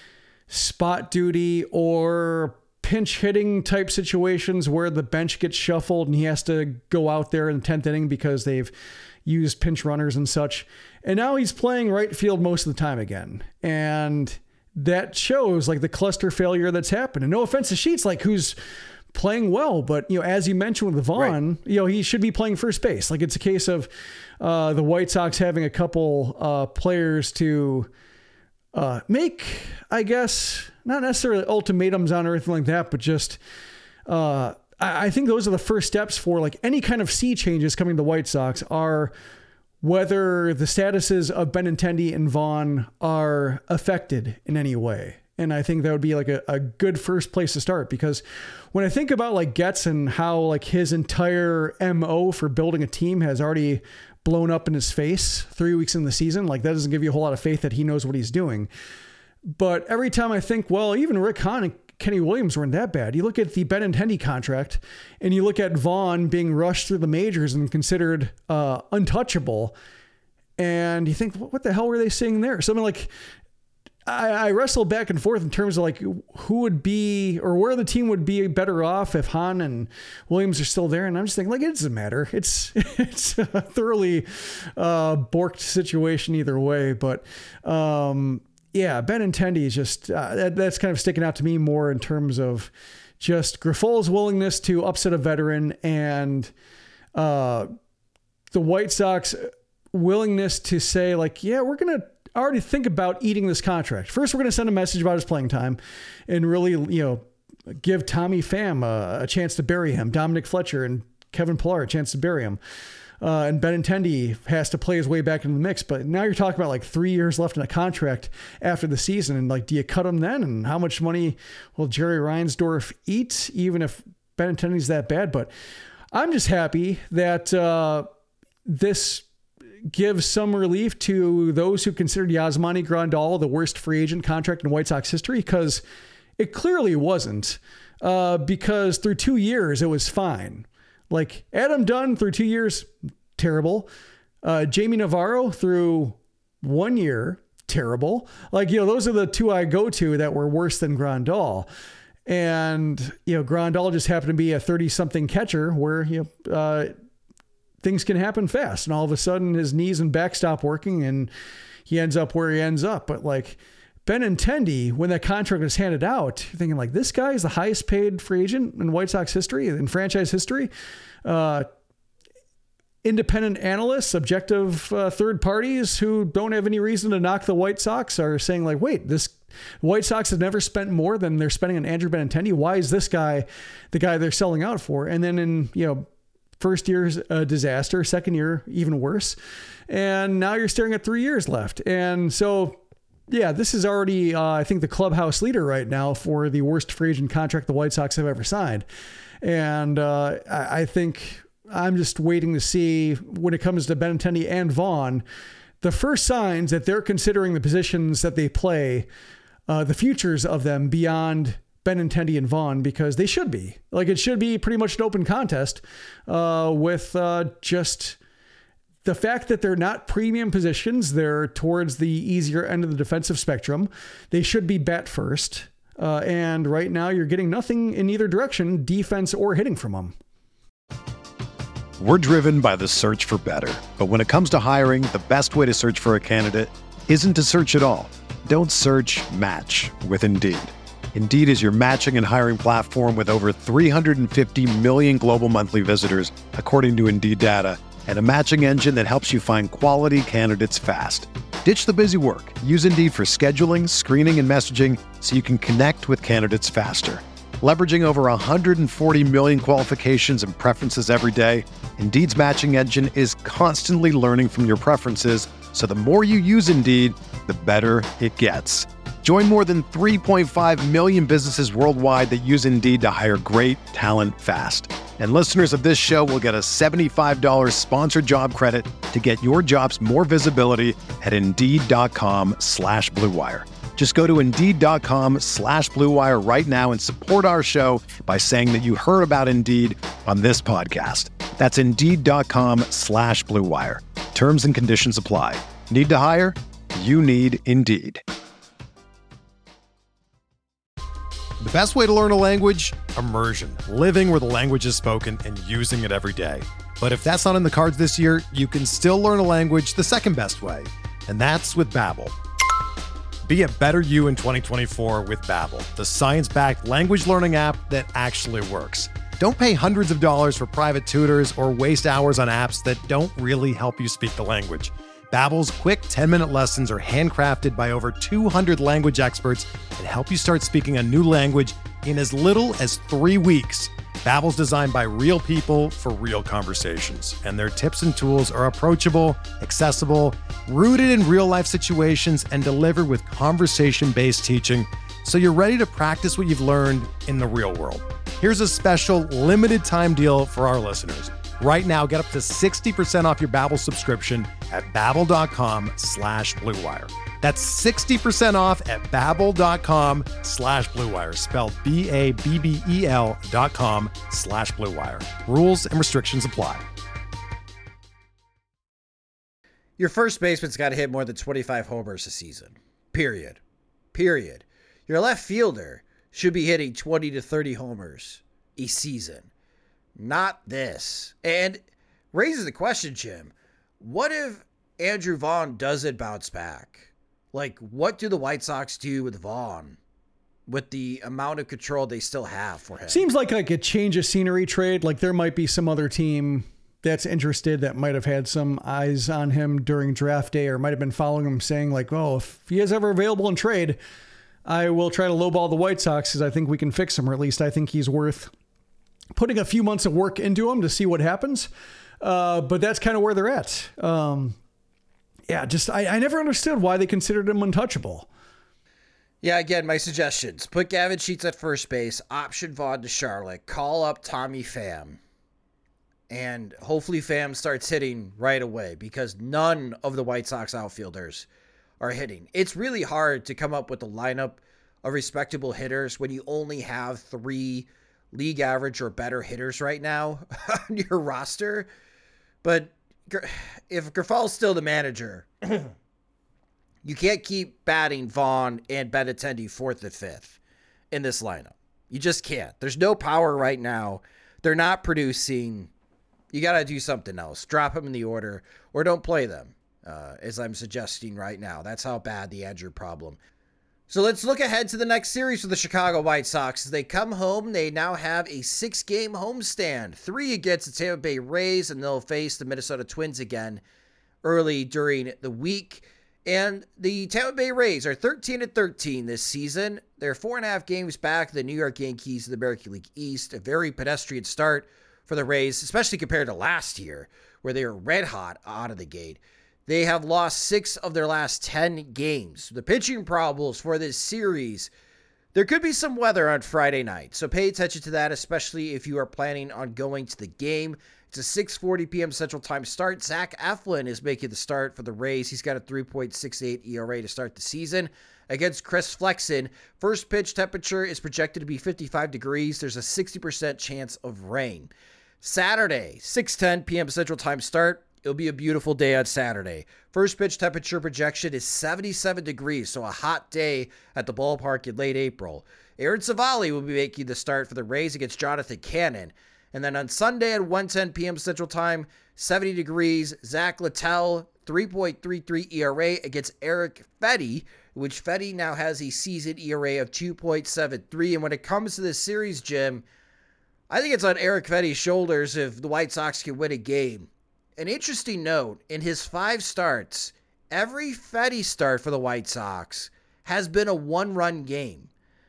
spot duty or pinch hitting type situations where the bench gets shuffled and he has to go out there in the tenth inning because they've used pinch runners and such. And now he's playing right field most of the time again. And that shows like the cluster failure that's happened. And no offense to Sheets, like who's playing well, but you know, as you mentioned with Vaughn, right. you know, he should be playing first base. Like it's a case of uh, the White Sox having a couple uh, players to uh, make, I guess, not necessarily ultimatums on or anything like that, but just uh, I, I think those are the first steps for like any kind of sea changes coming to the White Sox are whether the statuses of Benintendi and Vaughn are affected in any way. And I think that would be like a, a good first place to start, because when I think about like Getz and how like his entire M O for building a team has already blown up in his face three weeks in the season, like that doesn't give you a whole lot of faith that he knows what he's doing. But every time I think, well, even Rick Hahn and Kenny Williams weren't that bad. You look at the Benintendi contract and you look at Vaughn being rushed through the majors and considered uh, untouchable. And you think, what the hell were they saying there? Something like, I, I wrestle back and forth in terms of like who would be or where the team would be better off if Hahn and Williams are still there. And I'm just thinking like, it doesn't matter. It's, it's a thoroughly uh, borked situation either way. But um, yeah, Benintendi is just, uh, that, that's kind of sticking out to me more in terms of just Griffol's willingness to upset a veteran and uh, the White Sox willingness to say like, yeah, we're going to already think about eating this contract. First, we're going to send a message about his playing time and really, you know, give Tommy Pham a, a chance to bury him, Dominic Fletcher and Kevin Pillar a chance to bury him. Uh, and Benintendi has to play his way back into the mix. But now you're talking about like three years left in a contract after the season. And like, do you cut him then? And how much money will Jerry Reinsdorf eat, even if Benintendi's that bad? But I'm just happy that uh, this gives some relief to those who considered Yasmani Grandal the worst free agent contract in White Sox history, because it clearly wasn't, uh, because through two years, it was fine. Like Adam Dunn through two years, terrible. Uh, Jamie Navarro through one year, terrible. Like, you know, those are the two I go to that were worse than Grandal. And, you know, Grandal just happened to be a thirty something catcher where, you know, uh, things can happen fast and all of a sudden his knees and back stop working and he ends up where he ends up. But like Benintendi, when that contract was handed out, you're thinking like, this guy is the highest paid free agent in White Sox history, in franchise history. Uh, independent analysts, objective uh, third parties who don't have any reason to knock the White Sox are saying like, wait, this White Sox have never spent more than they're spending on Andrew Benintendi. Why is this guy the guy they're selling out for? And then in, you know, first year's a disaster, second year, even worse. And now you're staring at three years left. And so, yeah, this is already, uh, I think, the clubhouse leader right now for the worst free agent contract the White Sox have ever signed. And uh, I, I think I'm just waiting to see when it comes to Benintendi and Vaughn, the first signs that they're considering the positions that they play, uh, the futures of them beyond Benintendi and Vaughn, because they should be. Like, it should be pretty much an open contest uh, with uh, just the fact that they're not premium positions. They're towards the easier end of the defensive spectrum. They should be bat first. Uh, and right now you're getting nothing in either direction, defense or hitting from them. We're driven by the search for better. But when it comes to hiring, the best way to search for a candidate isn't to search at all. Don't search, match with Indeed. Indeed is your matching and hiring platform with over three hundred fifty million global monthly visitors, according to Indeed data, and a matching engine that helps you find quality candidates fast. Ditch the busy work. Use Indeed for scheduling, screening, and messaging so you can connect with candidates faster. Leveraging over one hundred forty million qualifications and preferences every day, Indeed's matching engine is constantly learning from your preferences, so the more you use Indeed, the better it gets. Join more than three point five million businesses worldwide that use Indeed to hire great talent fast. And listeners of this show will get a seventy-five dollars sponsored job credit to get your jobs more visibility at Indeed.com slash Blue Wire. Just go to Indeed.com slash Blue Wire right now and support our show by saying that you heard about Indeed on this podcast. That's Indeed.com slash Blue Wire. Terms and conditions apply. Need to hire? You need Indeed. The best way to learn a language? Immersion. Living where the language is spoken and using it every day. But if that's not in the cards this year, you can still learn a language the second best way, and that's with Babbel. Be a better you in twenty twenty-four with Babbel, the science-backed language learning app that actually works. Don't pay hundreds of dollars for private tutors or waste hours on apps that don't really help you speak the language. Babbel's quick ten-minute lessons are handcrafted by over two hundred language experts and help you start speaking a new language in as little as three weeks. Babbel's designed by real people for real conversations, and their tips and tools are approachable, accessible, rooted in real-life situations, and delivered with conversation-based teaching, so you're ready to practice what you've learned in the real world. Here's a special limited-time deal for our listeners. Right now, get up to sixty percent off your Babbel subscription at babbel.com slash Blue Wire. That's sixty percent off at babbel.com slash Blue Wire, spelled B A B B E L dot com slash Blue Wire. Rules and restrictions apply. Your first baseman's got to hit more than twenty-five homers a season. Period. Period. Your left fielder should be hitting twenty to thirty homers a season. Not this. And raises the question, Jim, what if Andrew Vaughn doesn't bounce back? Like, what do the White Sox do with Vaughn with the amount of control they still have for him? Seems like like a change of scenery trade. Like there might be some other team that's interested that might have had some eyes on him during draft day or might have been following him saying like, oh, if he is ever available in trade, I will try to lowball the White Sox because I think we can fix him, or at least I think he's worth putting a few months of work into him to see what happens. Uh, but that's kind of where they're at. Um, yeah, just I, I never understood why they considered him untouchable. Yeah, again, my suggestions. Put Gavin Sheets at first base, option Vaughn to Charlotte, call up Tommy Pham, and hopefully Pham starts hitting right away because none of the White Sox outfielders are hitting. It's really hard to come up with a lineup of respectable hitters when you only have three league average or better hitters right now on your roster. But if Grifal's still the manager, you can't keep batting Vaughn and Benintendi fourth and fifth in this lineup. You just can't. There's no power right now. They're not producing. You got to do something else. Drop them in the order or don't play them, uh, as I'm suggesting right now. That's how bad the Andrew problem. So let's look ahead to the next series for the Chicago White Sox. As they come home, they now have a six-game homestand, three against the Tampa Bay Rays, and they'll face the Minnesota Twins again early during the week. And the Tampa Bay Rays are thirteen and thirteen this season. They're four and a half games back the New York Yankees of the American League East. A very pedestrian start for the Rays, especially compared to last year, where they were red hot out of the gate. They have lost six of their last ten games. The pitching problems for this series, there could be some weather on Friday night, so pay attention to that, especially if you are planning on going to the game. It's a six forty p.m. Central Time start. Zach Eflin is making the start for the Rays. He's got a three point six eight E R A to start the season against Chris Flexen. First pitch temperature is projected to be fifty-five degrees. There's a sixty percent chance of rain. Saturday, six ten p.m. Central Time start. It'll be a beautiful day on Saturday. First pitch temperature projection is seventy-seven degrees, so a hot day at the ballpark in late April. Aaron Savali will be making the start for the Rays against Jonathan Cannon. And then on Sunday at one ten p.m. Central Time, seventy degrees, Zach Littell, three point three three E R A against Eric Fetty, which Fetty now has a season E R A of two point seven three. And when it comes to this series, Jim, I think it's on Eric Fetty's shoulders if the White Sox can win a game. An interesting note, in his five starts, every Fetty start for the White Sox has been a one-run game.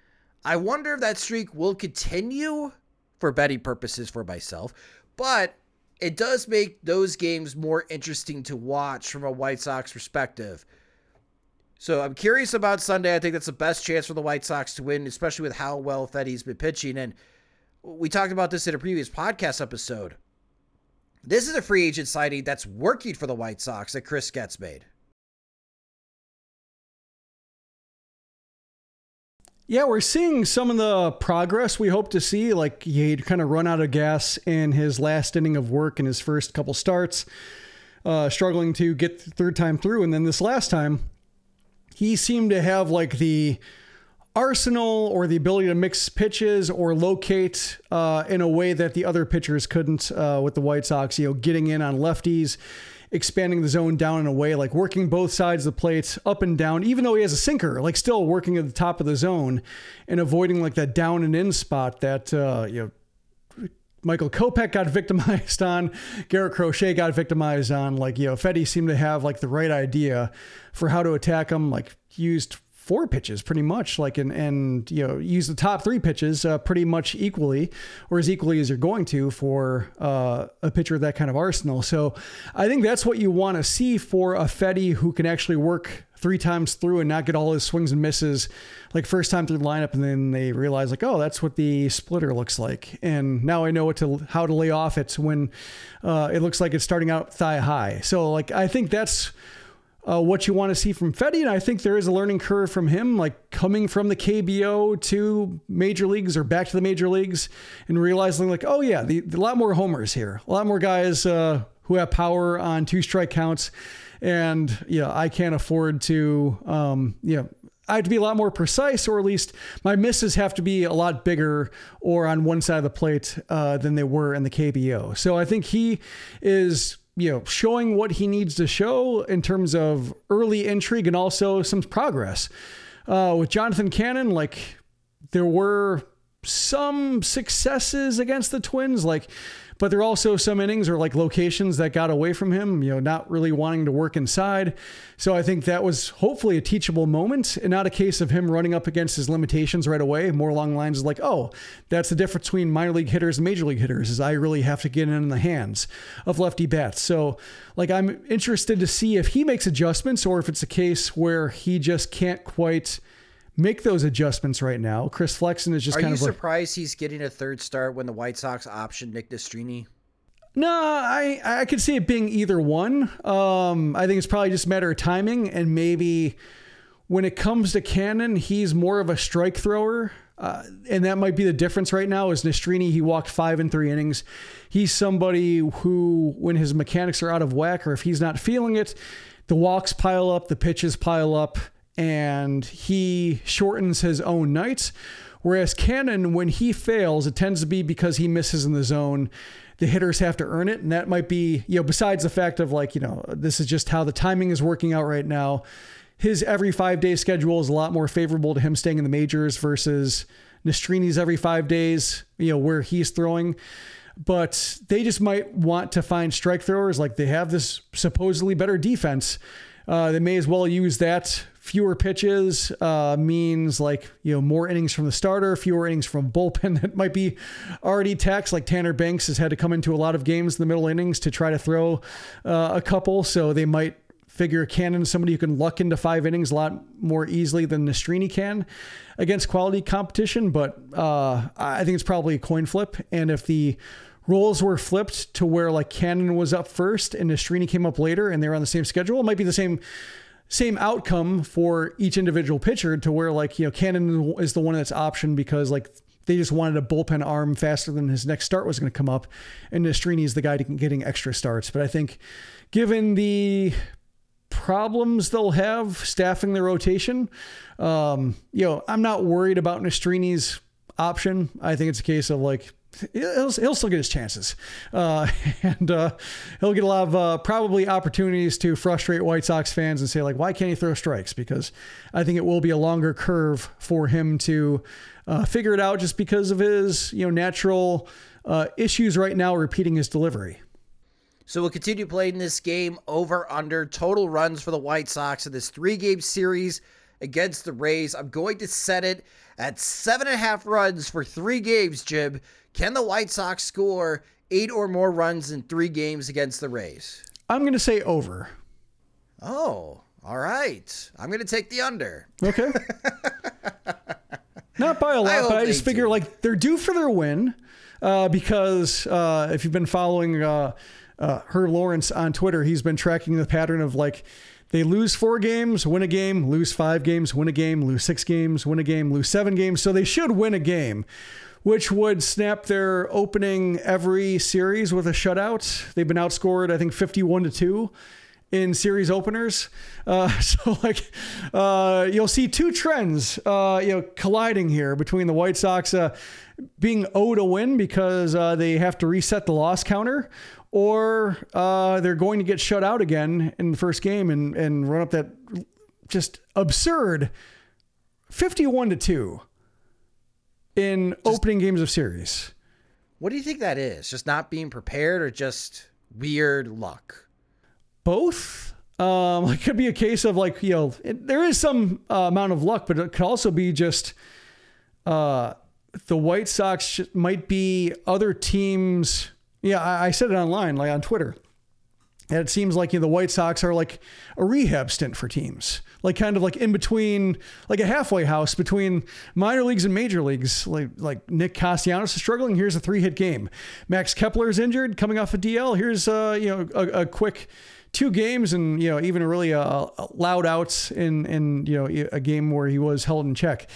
I wonder if that streak will continue for betting purposes for myself, but it does make those games more interesting to watch from a White Sox perspective. So I'm curious about Sunday. I think that's the best chance for the White Sox to win, especially with how well Fetty's been pitching. And we talked about this in a previous podcast episode. This is a free agent signing that's working for the White Sox that Chris Getz made. Yeah, we're seeing some of the progress we hope to see. Like he'd kind of run out of gas in his last inning of work in his first couple starts, uh, struggling to get the third time through. And then this last time, he seemed to have like the arsenal or the ability to mix pitches or locate uh, in a way that the other pitchers couldn't uh, with the White Sox, you know, getting in on lefties, expanding the zone down in a way, like working both sides of the plate up and down, even though he has a sinker, like still working at the top of the zone and avoiding like that down and in spot that, uh, you know, Michael Kopech got victimized on, Garrett Crochet got victimized on. Like, you know, Fedde seemed to have like the right idea for how to attack him, like used four pitches pretty much, like, and, and, you know, use the top three pitches uh, pretty much equally, or as equally as you're going to for uh, a pitcher of that kind of arsenal. So I think that's what you want to see for a Fedde who can actually work three times through and not get all his swings and misses like first time through the lineup. And then they realize like, oh, that's what the splitter looks like. And now I know what to, how to lay off it when uh, it looks like it's starting out thigh high. So like, I think that's Uh, what you want to see from Fedde. And I think there is a learning curve from him, like coming from the K B O to major leagues or back to the major leagues and realizing like, oh yeah, the, the, a lot more homers here, a lot more guys uh, who have power on two strike counts. And yeah, I can't afford to, um, you know, I have to be a lot more precise, or at least my misses have to be a lot bigger or on one side of the plate uh, than they were in the K B O. So I think he is, you know, showing what he needs to show in terms of early intrigue and also some progress. Uh, with Jonathan Cannon, like there were some successes against the Twins, like, but there are also some innings or like locations that got away from him, you know, not really wanting to work inside. So I think that was hopefully a teachable moment and not a case of him running up against his limitations right away. More along the lines of like, oh, that's the difference between minor league hitters and major league hitters is I really have to get in the hands of lefty bats. So like, I'm interested to see if he makes adjustments or if it's a case where he just can't quite make those adjustments right now. Chris Flexen is just Are kind you of like, surprised he's getting a third start when the White Sox optioned Nick Nastrini? no, I, I could see it being either one. Um, I think it's probably just a matter of timing, and maybe when it comes to Cannon, he's more of a strike thrower. Uh, and that might be the difference right now is Nastrini, he walked five in three innings. He's somebody who, when his mechanics are out of whack, or if he's not feeling it, the walks pile up, the pitches pile up, and he shortens his own nights. Whereas Cannon, when he fails, it tends to be because he misses in the zone. The hitters have to earn it. And that might be, you know, besides the fact of like, you know, this is just how the timing is working out right now. His every five day schedule is a lot more favorable to him staying in the majors versus Nastrini's every five days, you know, where he's throwing. But they just might want to find strike throwers. Like they have this supposedly better defense. Uh, they may as well use that. Fewer pitches uh, means like, you know, more innings from the starter, fewer innings from bullpen that might be already taxed. Like Tanner Banks has had to come into a lot of games in the middle innings to try to throw uh, a couple. So they might figure Cannon is somebody who can luck into five innings a lot more easily than Nastrini can against quality competition. But uh, I think it's probably a coin flip. And if the roles were flipped to where like Cannon was up first and Nastrini came up later and they were on the same schedule, it might be the same same outcome for each individual pitcher to where like, you know, Cannon is the one that's optioned because like they just wanted a bullpen arm faster than his next start was going to come up. And Nastrini is the guy getting extra starts. But I think given the problems they'll have staffing the rotation, um, you know, I'm not worried about Nastrini's option. I think it's a case of like, He'll, he'll still get his chances. Uh, and uh, he'll get a lot of uh, probably opportunities to frustrate White Sox fans and say, like, why can't he throw strikes? Because I think it will be a longer curve for him to uh, figure it out just because of his, you know, natural uh, issues right now repeating his delivery. So we'll continue playing this game over under total runs for the White Sox in this three-game series against the Rays. I'm going to set it at seven and a half runs for three games, Jim. Can the White Sox score eight or more runs in three games against the Rays? I'm going to say over. Oh, all right. I'm going to take the under. Okay. Not by a lot, I but I just figure do. like they're due for their win uh, because uh, if you've been following uh, uh, Herb Lawrence on Twitter, he's been tracking the pattern of like, They lose four games, win a game, lose five games, win a game, lose six games, win a game, lose seven games. So they should win a game, which would snap their opening every series with a shutout. They've been outscored, I think, fifty-one to two in series openers. Uh, so like, uh, you'll see two trends, uh, you know, colliding here between the White Sox, uh, being owed a win because, uh, they have to reset the loss counter, or, uh, they're going to get shut out again in the first game and, and run up that just absurd fifty-one to two in just opening games of series. What do you think that is? Just not being prepared, or just weird luck? Both. Um, it could be a case of like, you know, it, there is some uh, amount of luck, but it could also be just uh, the White Sox might be other teams. Yeah, I, I said it online, like on Twitter. And it seems like, you know, the White Sox are like a rehab stint for teams, like kind of like in between, like a halfway house between minor leagues and major leagues. Like like Nick Castellanos is struggling. Here's a three hit game. Max Kepler is injured, coming off a D L. Here's uh you know a, a quick two games, and you know even a really uh, loud outs in in you know a game where he was held in check.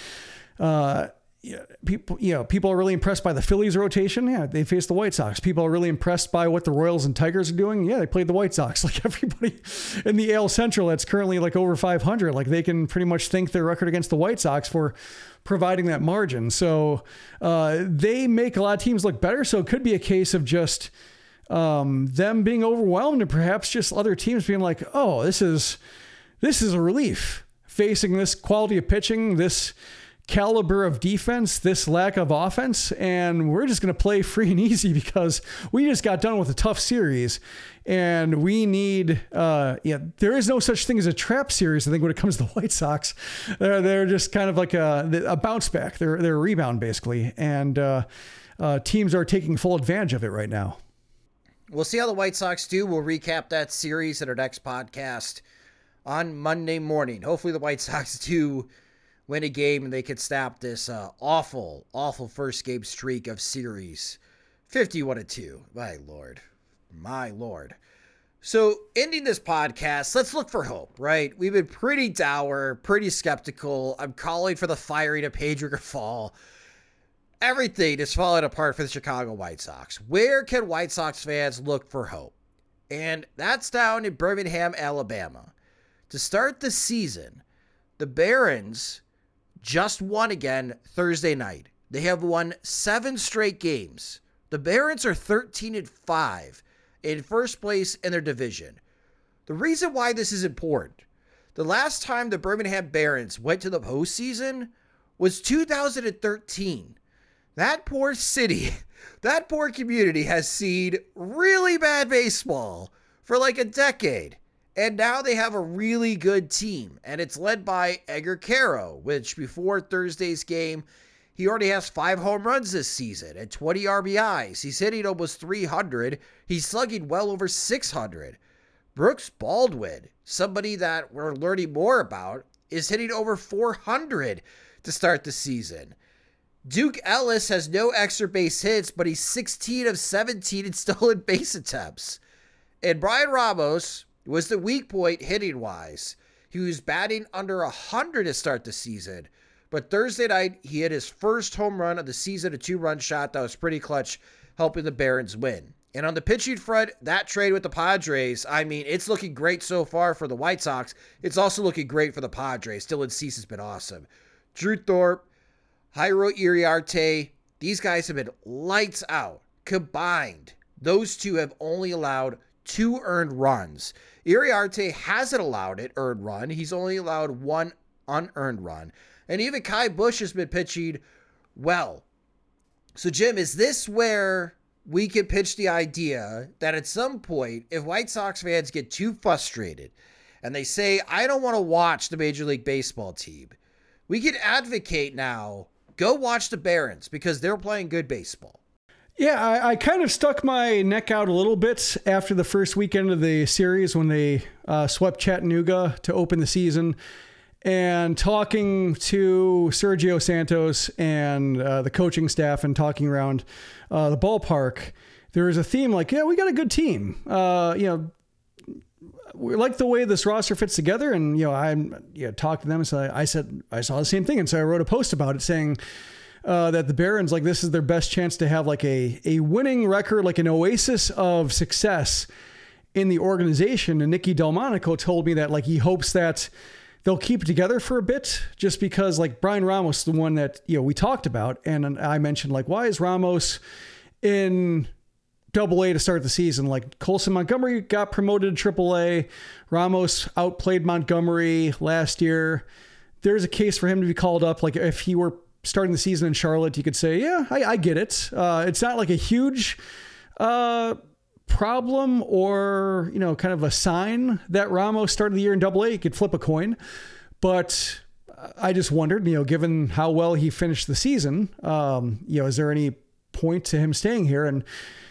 Uh, Yeah, people, you know, people are really impressed by the Phillies rotation. Yeah, they faced the White Sox. People are really impressed by what the Royals and Tigers are doing. Yeah, they played the White Sox. Like everybody in the A L Central that's currently like over five hundred, like they can pretty much thank their record against the White Sox for providing that margin. So uh, they make a lot of teams look better. So it could be a case of just um, them being overwhelmed, and perhaps just other teams being like, oh, this is, this is a relief facing this quality of pitching, this caliber of defense, this lack of offense, and we're just going to play free and easy because we just got done with a tough series, and we need, uh, yeah, there is no such thing as a trap series. I think when it comes to the White Sox, they're, they're just kind of like a, a bounce back. They're, they're a rebound basically. And, uh, uh, teams are taking full advantage of it right now. We'll see how the White Sox do. We'll recap that series at our next podcast on Monday morning. Hopefully the White Sox do win a game and they could snap this uh, awful, awful first game streak of series. fifty-one to two. My Lord. My Lord. So ending this podcast, let's look for hope, right? We've been pretty dour, pretty skeptical. I'm calling for the firing of Pedro Grifol. Everything is falling apart for the Chicago White Sox. Where can White Sox fans look for hope? And that's down in Birmingham, Alabama. To start the season, the Barons just won again Thursday night. They have won seven straight games. The Barons are thirteen and five in first place in their division. The reason why this is important, the last time the Birmingham Barons went to the postseason was two thousand thirteen. That poor city, that poor community has seen really bad baseball for like a decade. And now they have a really good team, and it's led by Edgar Caro, which before Thursday's game, he already has five home runs this season and twenty R B Is. He's hitting almost three hundred. He's slugging well over six hundred. Brooks Baldwin, somebody that we're learning more about, is hitting over four hundred to start the season. Duke Ellis has no extra base hits, but he's sixteen of seventeen in stolen base attempts. And Brian Ramos was the weak point hitting-wise. He was batting under one hundred to start the season. But Thursday night, he hit his first home run of the season, a two-run shot that was pretty clutch, helping the Barons win. And on the pitching front, that trade with the Padres, I mean, it's looking great so far for the White Sox. It's also looking great for the Padres. Dylan Cease has been awesome. Drew Thorpe, Jairo Iriarte, these guys have been lights out. Combined, those two have only allowed two earned runs. Iriarte hasn't allowed an earned run. He's only allowed one unearned run. And even Kai Busch has been pitching well. So, Jim, is this where we can pitch the idea that at some point, if White Sox fans get too frustrated and they say, I don't want to watch the Major League Baseball team, we can advocate now, go watch the Barons because they're playing good baseball? Yeah, I, I kind of stuck my neck out a little bit after the first weekend of the series when they uh, swept Chattanooga to open the season, and talking to Sergio Santos and uh, the coaching staff and talking around uh, the ballpark, there was a theme like, yeah, we got a good team. Uh, you know, we like the way this roster fits together. And, you know, I you know, talked to them. So I said, I saw the same thing. And so I wrote a post about it saying uh, that the Barons, like, this is their best chance to have like a, a winning record, like an oasis of success in the organization. And Nicky Delmonico told me that, like, he hopes that they'll keep it together for a bit, just because, like, Brian Ramos, the one that, you know, we talked about. And I mentioned, like, why is Ramos in Double A to start the season? Like, Colson Montgomery got promoted to Triple A. Ramos outplayed Montgomery last year. There's a case for him to be called up. Like, if he were starting the season in Charlotte, you could say, yeah, I, I get it. Uh, it's not like a huge uh, problem or, you know, kind of a sign that Ramos started the year in Double A. You could flip a coin. But I just wondered, you know, given how well he finished the season, um, you know, is there any point to him staying here? And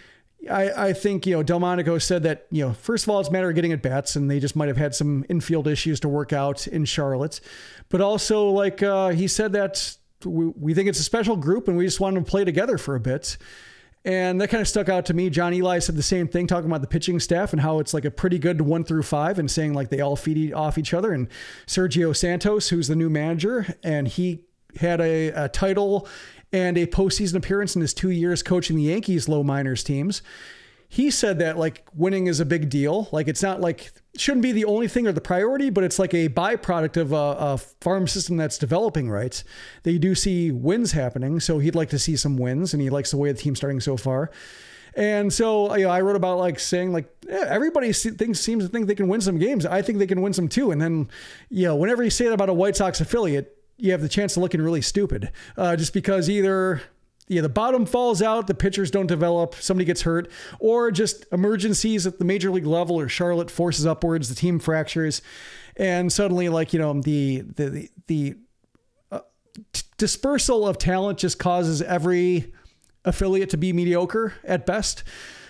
I, I think, you know, Delmonico said that, you know, first of all, it's a matter of getting at bats, and they just might have had some infield issues to work out in Charlotte. But also, like, uh, he said that we, we think it's a special group and we just want them to play together for a bit. And that kind of stuck out to me. John Eli said the same thing, talking about the pitching staff and how it's like a pretty good one through five, and saying like they all feed off each other. And Sergio Santos, who's the new manager, and he had a, a title and a postseason appearance in his two years coaching the Yankees low minors teams. He said that, like, winning is a big deal. Like, it's not like, it shouldn't be the only thing or the priority, but it's like a byproduct of a, a farm system that's developing right. That you do see wins happening. So he'd like to see some wins, and he likes the way the team's starting so far. And so, you know, I wrote about, like, saying, like, yeah, everybody thinks, seems to think they can win some games. I think they can win some too. And then, you know, whenever you say that about a White Sox affiliate, you have the chance of looking really stupid, uh, just because either, yeah, the bottom falls out, the pitchers don't develop, somebody gets hurt, or just emergencies at the major league level, or Charlotte forces upwards, the team fractures, and suddenly, like, you know, the the the, the uh, t- dispersal of talent just causes every affiliate to be mediocre at best.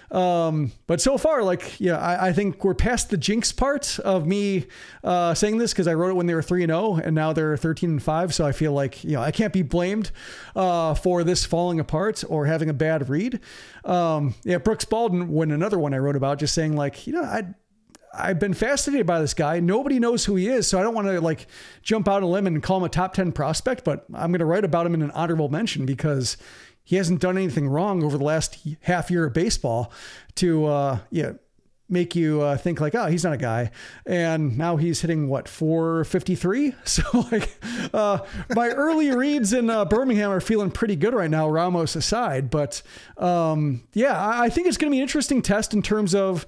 Um, but so far, like, yeah, I, I think we're past the jinx part of me uh, saying this, because I wrote it when they were three and oh, and now they're thirteen and five. So I feel like, you know, I can't be blamed uh, for this falling apart or having a bad read. Um, yeah, Brooks Baldwin, another one I wrote about, just saying, like, you know, I. I've been fascinated by this guy. Nobody knows who he is, so I don't want to, like, jump out on a limb and call him a top ten prospect, but I'm going to write about him in an honorable mention because he hasn't done anything wrong over the last half year of baseball to, uh, yeah, make you uh, think like, oh, he's not a guy. And now he's hitting what, four fifty-three. So, like, uh, my early reads in uh, Birmingham are feeling pretty good right now, Ramos aside. But um, yeah, I think it's going to be an interesting test in terms of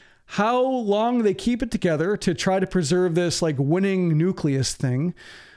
how long they keep it together to try to preserve this, like, winning nucleus thing.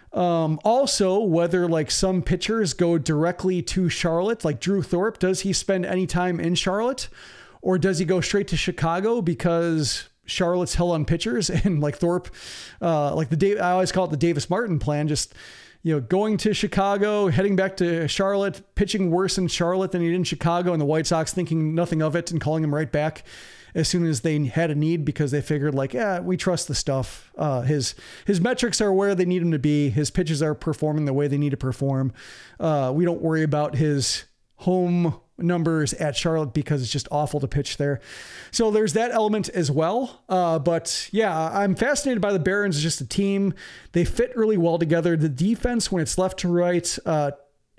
Um, also, whether, like, some pitchers go directly to Charlotte, like Drew Thorpe, does he spend any time in Charlotte, or does he go straight to Chicago because Charlotte's hell on pitchers? And, like, Thorpe, uh, like the Dave, I always call it the Davis Martin plan, just, you know, going to Chicago, heading back to Charlotte, pitching worse in Charlotte than he did in Chicago, and the White Sox thinking nothing of it and calling him right back as soon as they had a need, because they figured, like, yeah, we trust the stuff. Uh, his his metrics are where they need him to be. His pitches are performing the way they need to perform. Uh, we don't worry about his home numbers at Charlotte because it's just awful to pitch there. So there's that element as well. Uh, but yeah, I'm fascinated by the Barons as just a team. They fit really well together. The defense, when it's left to right, uh,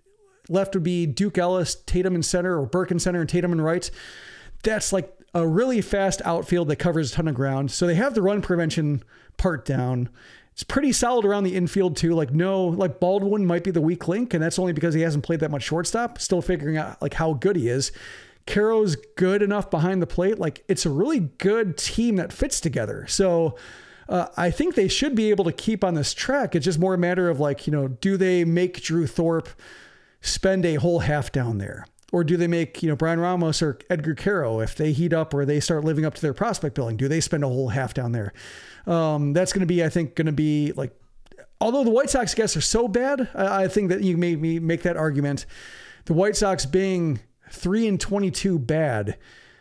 left would be Duke Ellis, Tatum in center, or Burke in center and Tatum in right. That's like a really fast outfield that covers a ton of ground. So they have the run prevention part down. It's pretty solid around the infield too. Like, no, like Baldwin might be the weak link, and that's only because he hasn't played that much shortstop. Still figuring out, like, how good he is. Caro's good enough behind the plate. Like, it's a really good team that fits together. So uh, I think they should be able to keep on this track. It's just more a matter of, like, you know, do they make Drew Thorpe spend a whole half down there? Or do they make, you know, Brian Ramos or Edgar Caro, if they heat up or they start living up to their prospect billing, do they spend a whole half down there? Um, that's going to be, I think, going to be like, although the White Sox guests are so bad, I, I think that you made me make that argument. The White Sox being three and twenty-two bad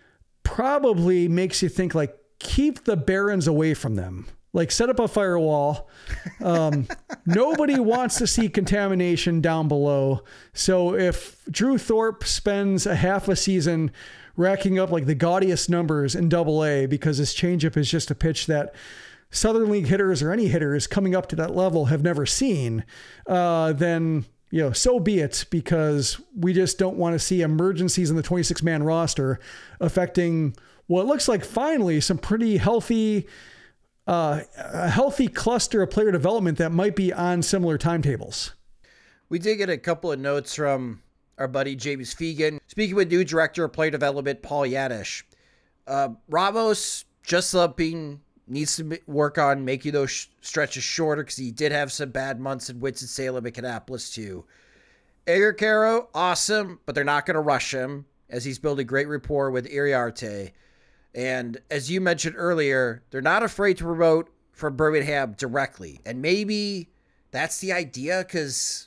probably makes you think, like, keep the Barons away from them. Like, set up a firewall. Um, nobody wants to see contamination down below. So if Drew Thorpe spends a half a season racking up like the gaudiest numbers in Double A because his changeup is just a pitch that Southern League hitters or any hitters coming up to that level have never seen, uh, then, you know, so be it, because we just don't want to see emergencies in the twenty-six man roster affecting what looks like finally some pretty healthy, uh, a healthy cluster of player development that might be on similar timetables. We did get a couple of notes from our buddy James Fegan. Speaking with new director of player development, Paul Yadish. Uh, Ramos just slumping, needs to work on making those sh- stretches shorter because he did have some bad months in Winston-Salem and Kannapolis too. Edgar Caro, awesome, but they're not going to rush him as he's building great rapport with Iriarte. And as you mentioned earlier, they're not afraid to promote from Birmingham directly. And maybe that's the idea, because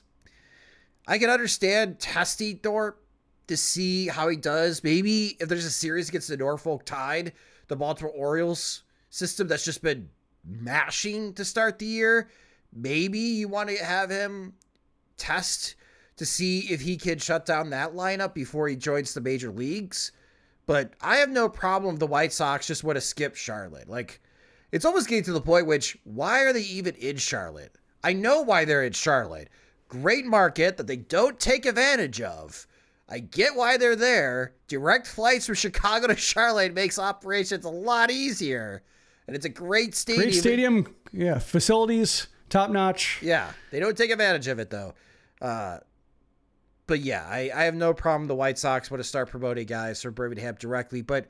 I can understand testing Thorpe to see how he does. Maybe if there's a series against the Norfolk Tide, the Baltimore Orioles system that's just been mashing to start the year, maybe you want to have him test to see if he can shut down that lineup before he joins the major leagues. But I have no problem if the White Sox just want to skip Charlotte. Like, it's almost getting to the point which, why are they even in Charlotte? I know why they're in Charlotte. Great market that they don't take advantage of. I get why they're there. Direct flights from Chicago to Charlotte makes operations a lot easier. And it's a great stadium. Great stadium. Yeah. Facilities, top notch. Yeah. They don't take advantage of it, though. Uh, but yeah, I, I have no problem the White Sox want to start promoting guys from Birmingham directly. But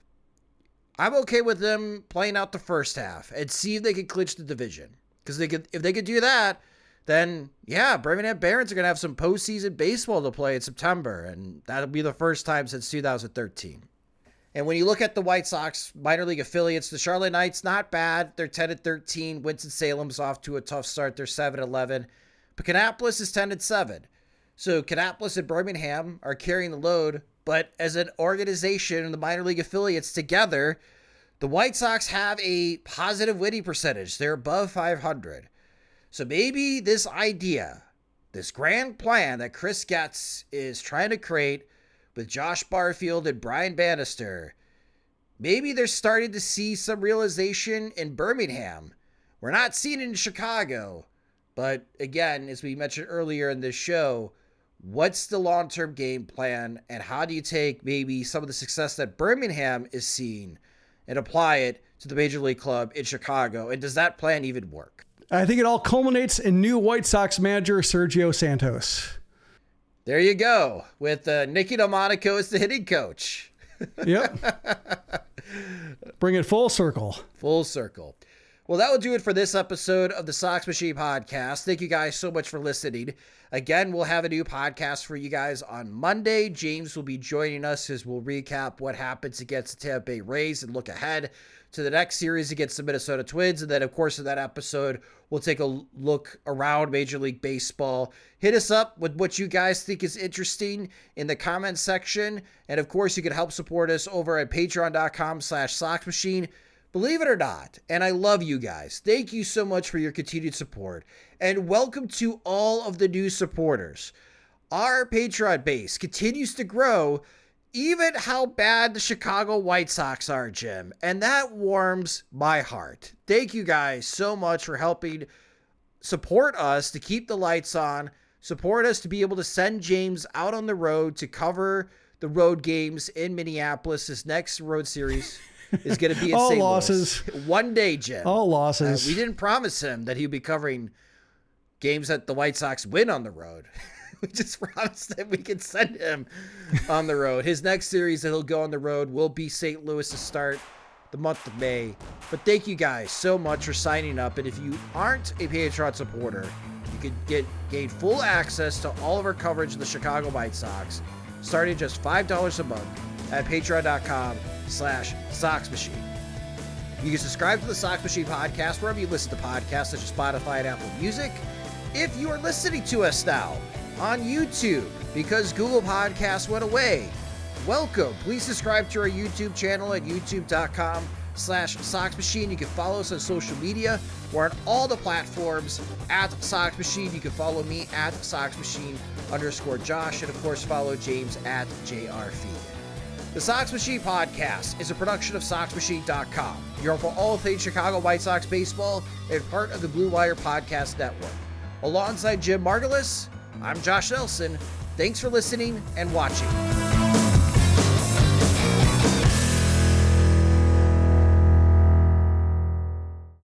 I'm okay with them playing out the first half and see if they can clinch the division. Because they could, if they could do that, then, yeah, Birmingham Barons are going to have some postseason baseball to play in September, and that'll be the first time since two thousand thirteen. And when you look at the White Sox minor league affiliates, the Charlotte Knights, not bad. They're ten and thirteen. Winston-Salem's off to a tough start. They're seven and eleven. But Kannapolis is ten and seven. So Kannapolis and Birmingham are carrying the load, but as an organization and the minor league affiliates together, the White Sox have a positive winning percentage. They're above five hundred. So maybe this idea, this grand plan that Chris Getz is trying to create with Josh Barfield and Brian Bannister, maybe they're starting to see some realization in Birmingham. We're not seeing it in Chicago. But again, as we mentioned earlier in this show, what's the long-term game plan, and how do you take maybe some of the success that Birmingham is seeing and apply it to the Major League club in Chicago? And does that plan even work? I think it all culminates in new White Sox manager Sergio Santos. There you go, with uh, Nicky Delmonico as the hitting coach. Yep. Bring it full circle. Full circle. Well, that will do it for this episode of the Sox Machine Podcast. Thank you guys so much for listening. Again, we'll have a new podcast for you guys on Monday. James will be joining us as we'll recap what happens against the Tampa Bay Rays and look ahead to the next series against the Minnesota Twins. And then, of course, in that episode, we'll take a look around Major League Baseball. Hit us up with what you guys think is interesting in the comments section. And, of course, you can help support us over at patreon.com slash Sox Machine. Believe it or not, and I love you guys. Thank you so much for your continued support. And welcome to all of the new supporters. Our Patreon base continues to grow, even how bad the Chicago White Sox are, Jim. And that warms my heart. Thank you guys so much for helping support us to keep the lights on, support us to be able to send James out on the road to cover the road games in Minneapolis. This next road series is going to be in all Saint losses. Louis. One day, Jim. All losses. Uh, we didn't promise him that he'd be covering games that the White Sox win on the road. We just promised that we could send him on the road. His next series that he'll go on the road will be Saint Louis to start the month of May. But thank you guys so much for signing up. And if you aren't a Patreon supporter, you can get gain full access to all of our coverage of the Chicago White Sox, starting just five dollars a month at patreon.com slash Sox Machine. You can subscribe to the Sox Machine Podcast wherever you listen to podcasts, such as Spotify and Apple Music. If you are listening to us now on YouTube because Google Podcasts went away, welcome. Please subscribe to our YouTube channel at youtube.com slash Sox Machine. You can follow us on social media. We're on all the platforms at Sox Machine. You can follow me at Sox Machine underscore Josh, and of course follow James at J R Feed. The Sox Machine Podcast is a production of Sox Machine dot com. You're for all things Chicago White Sox baseball and part of the Blue Wire Podcast Network. Alongside Jim Margulis, I'm Josh Nelson. Thanks for listening and watching.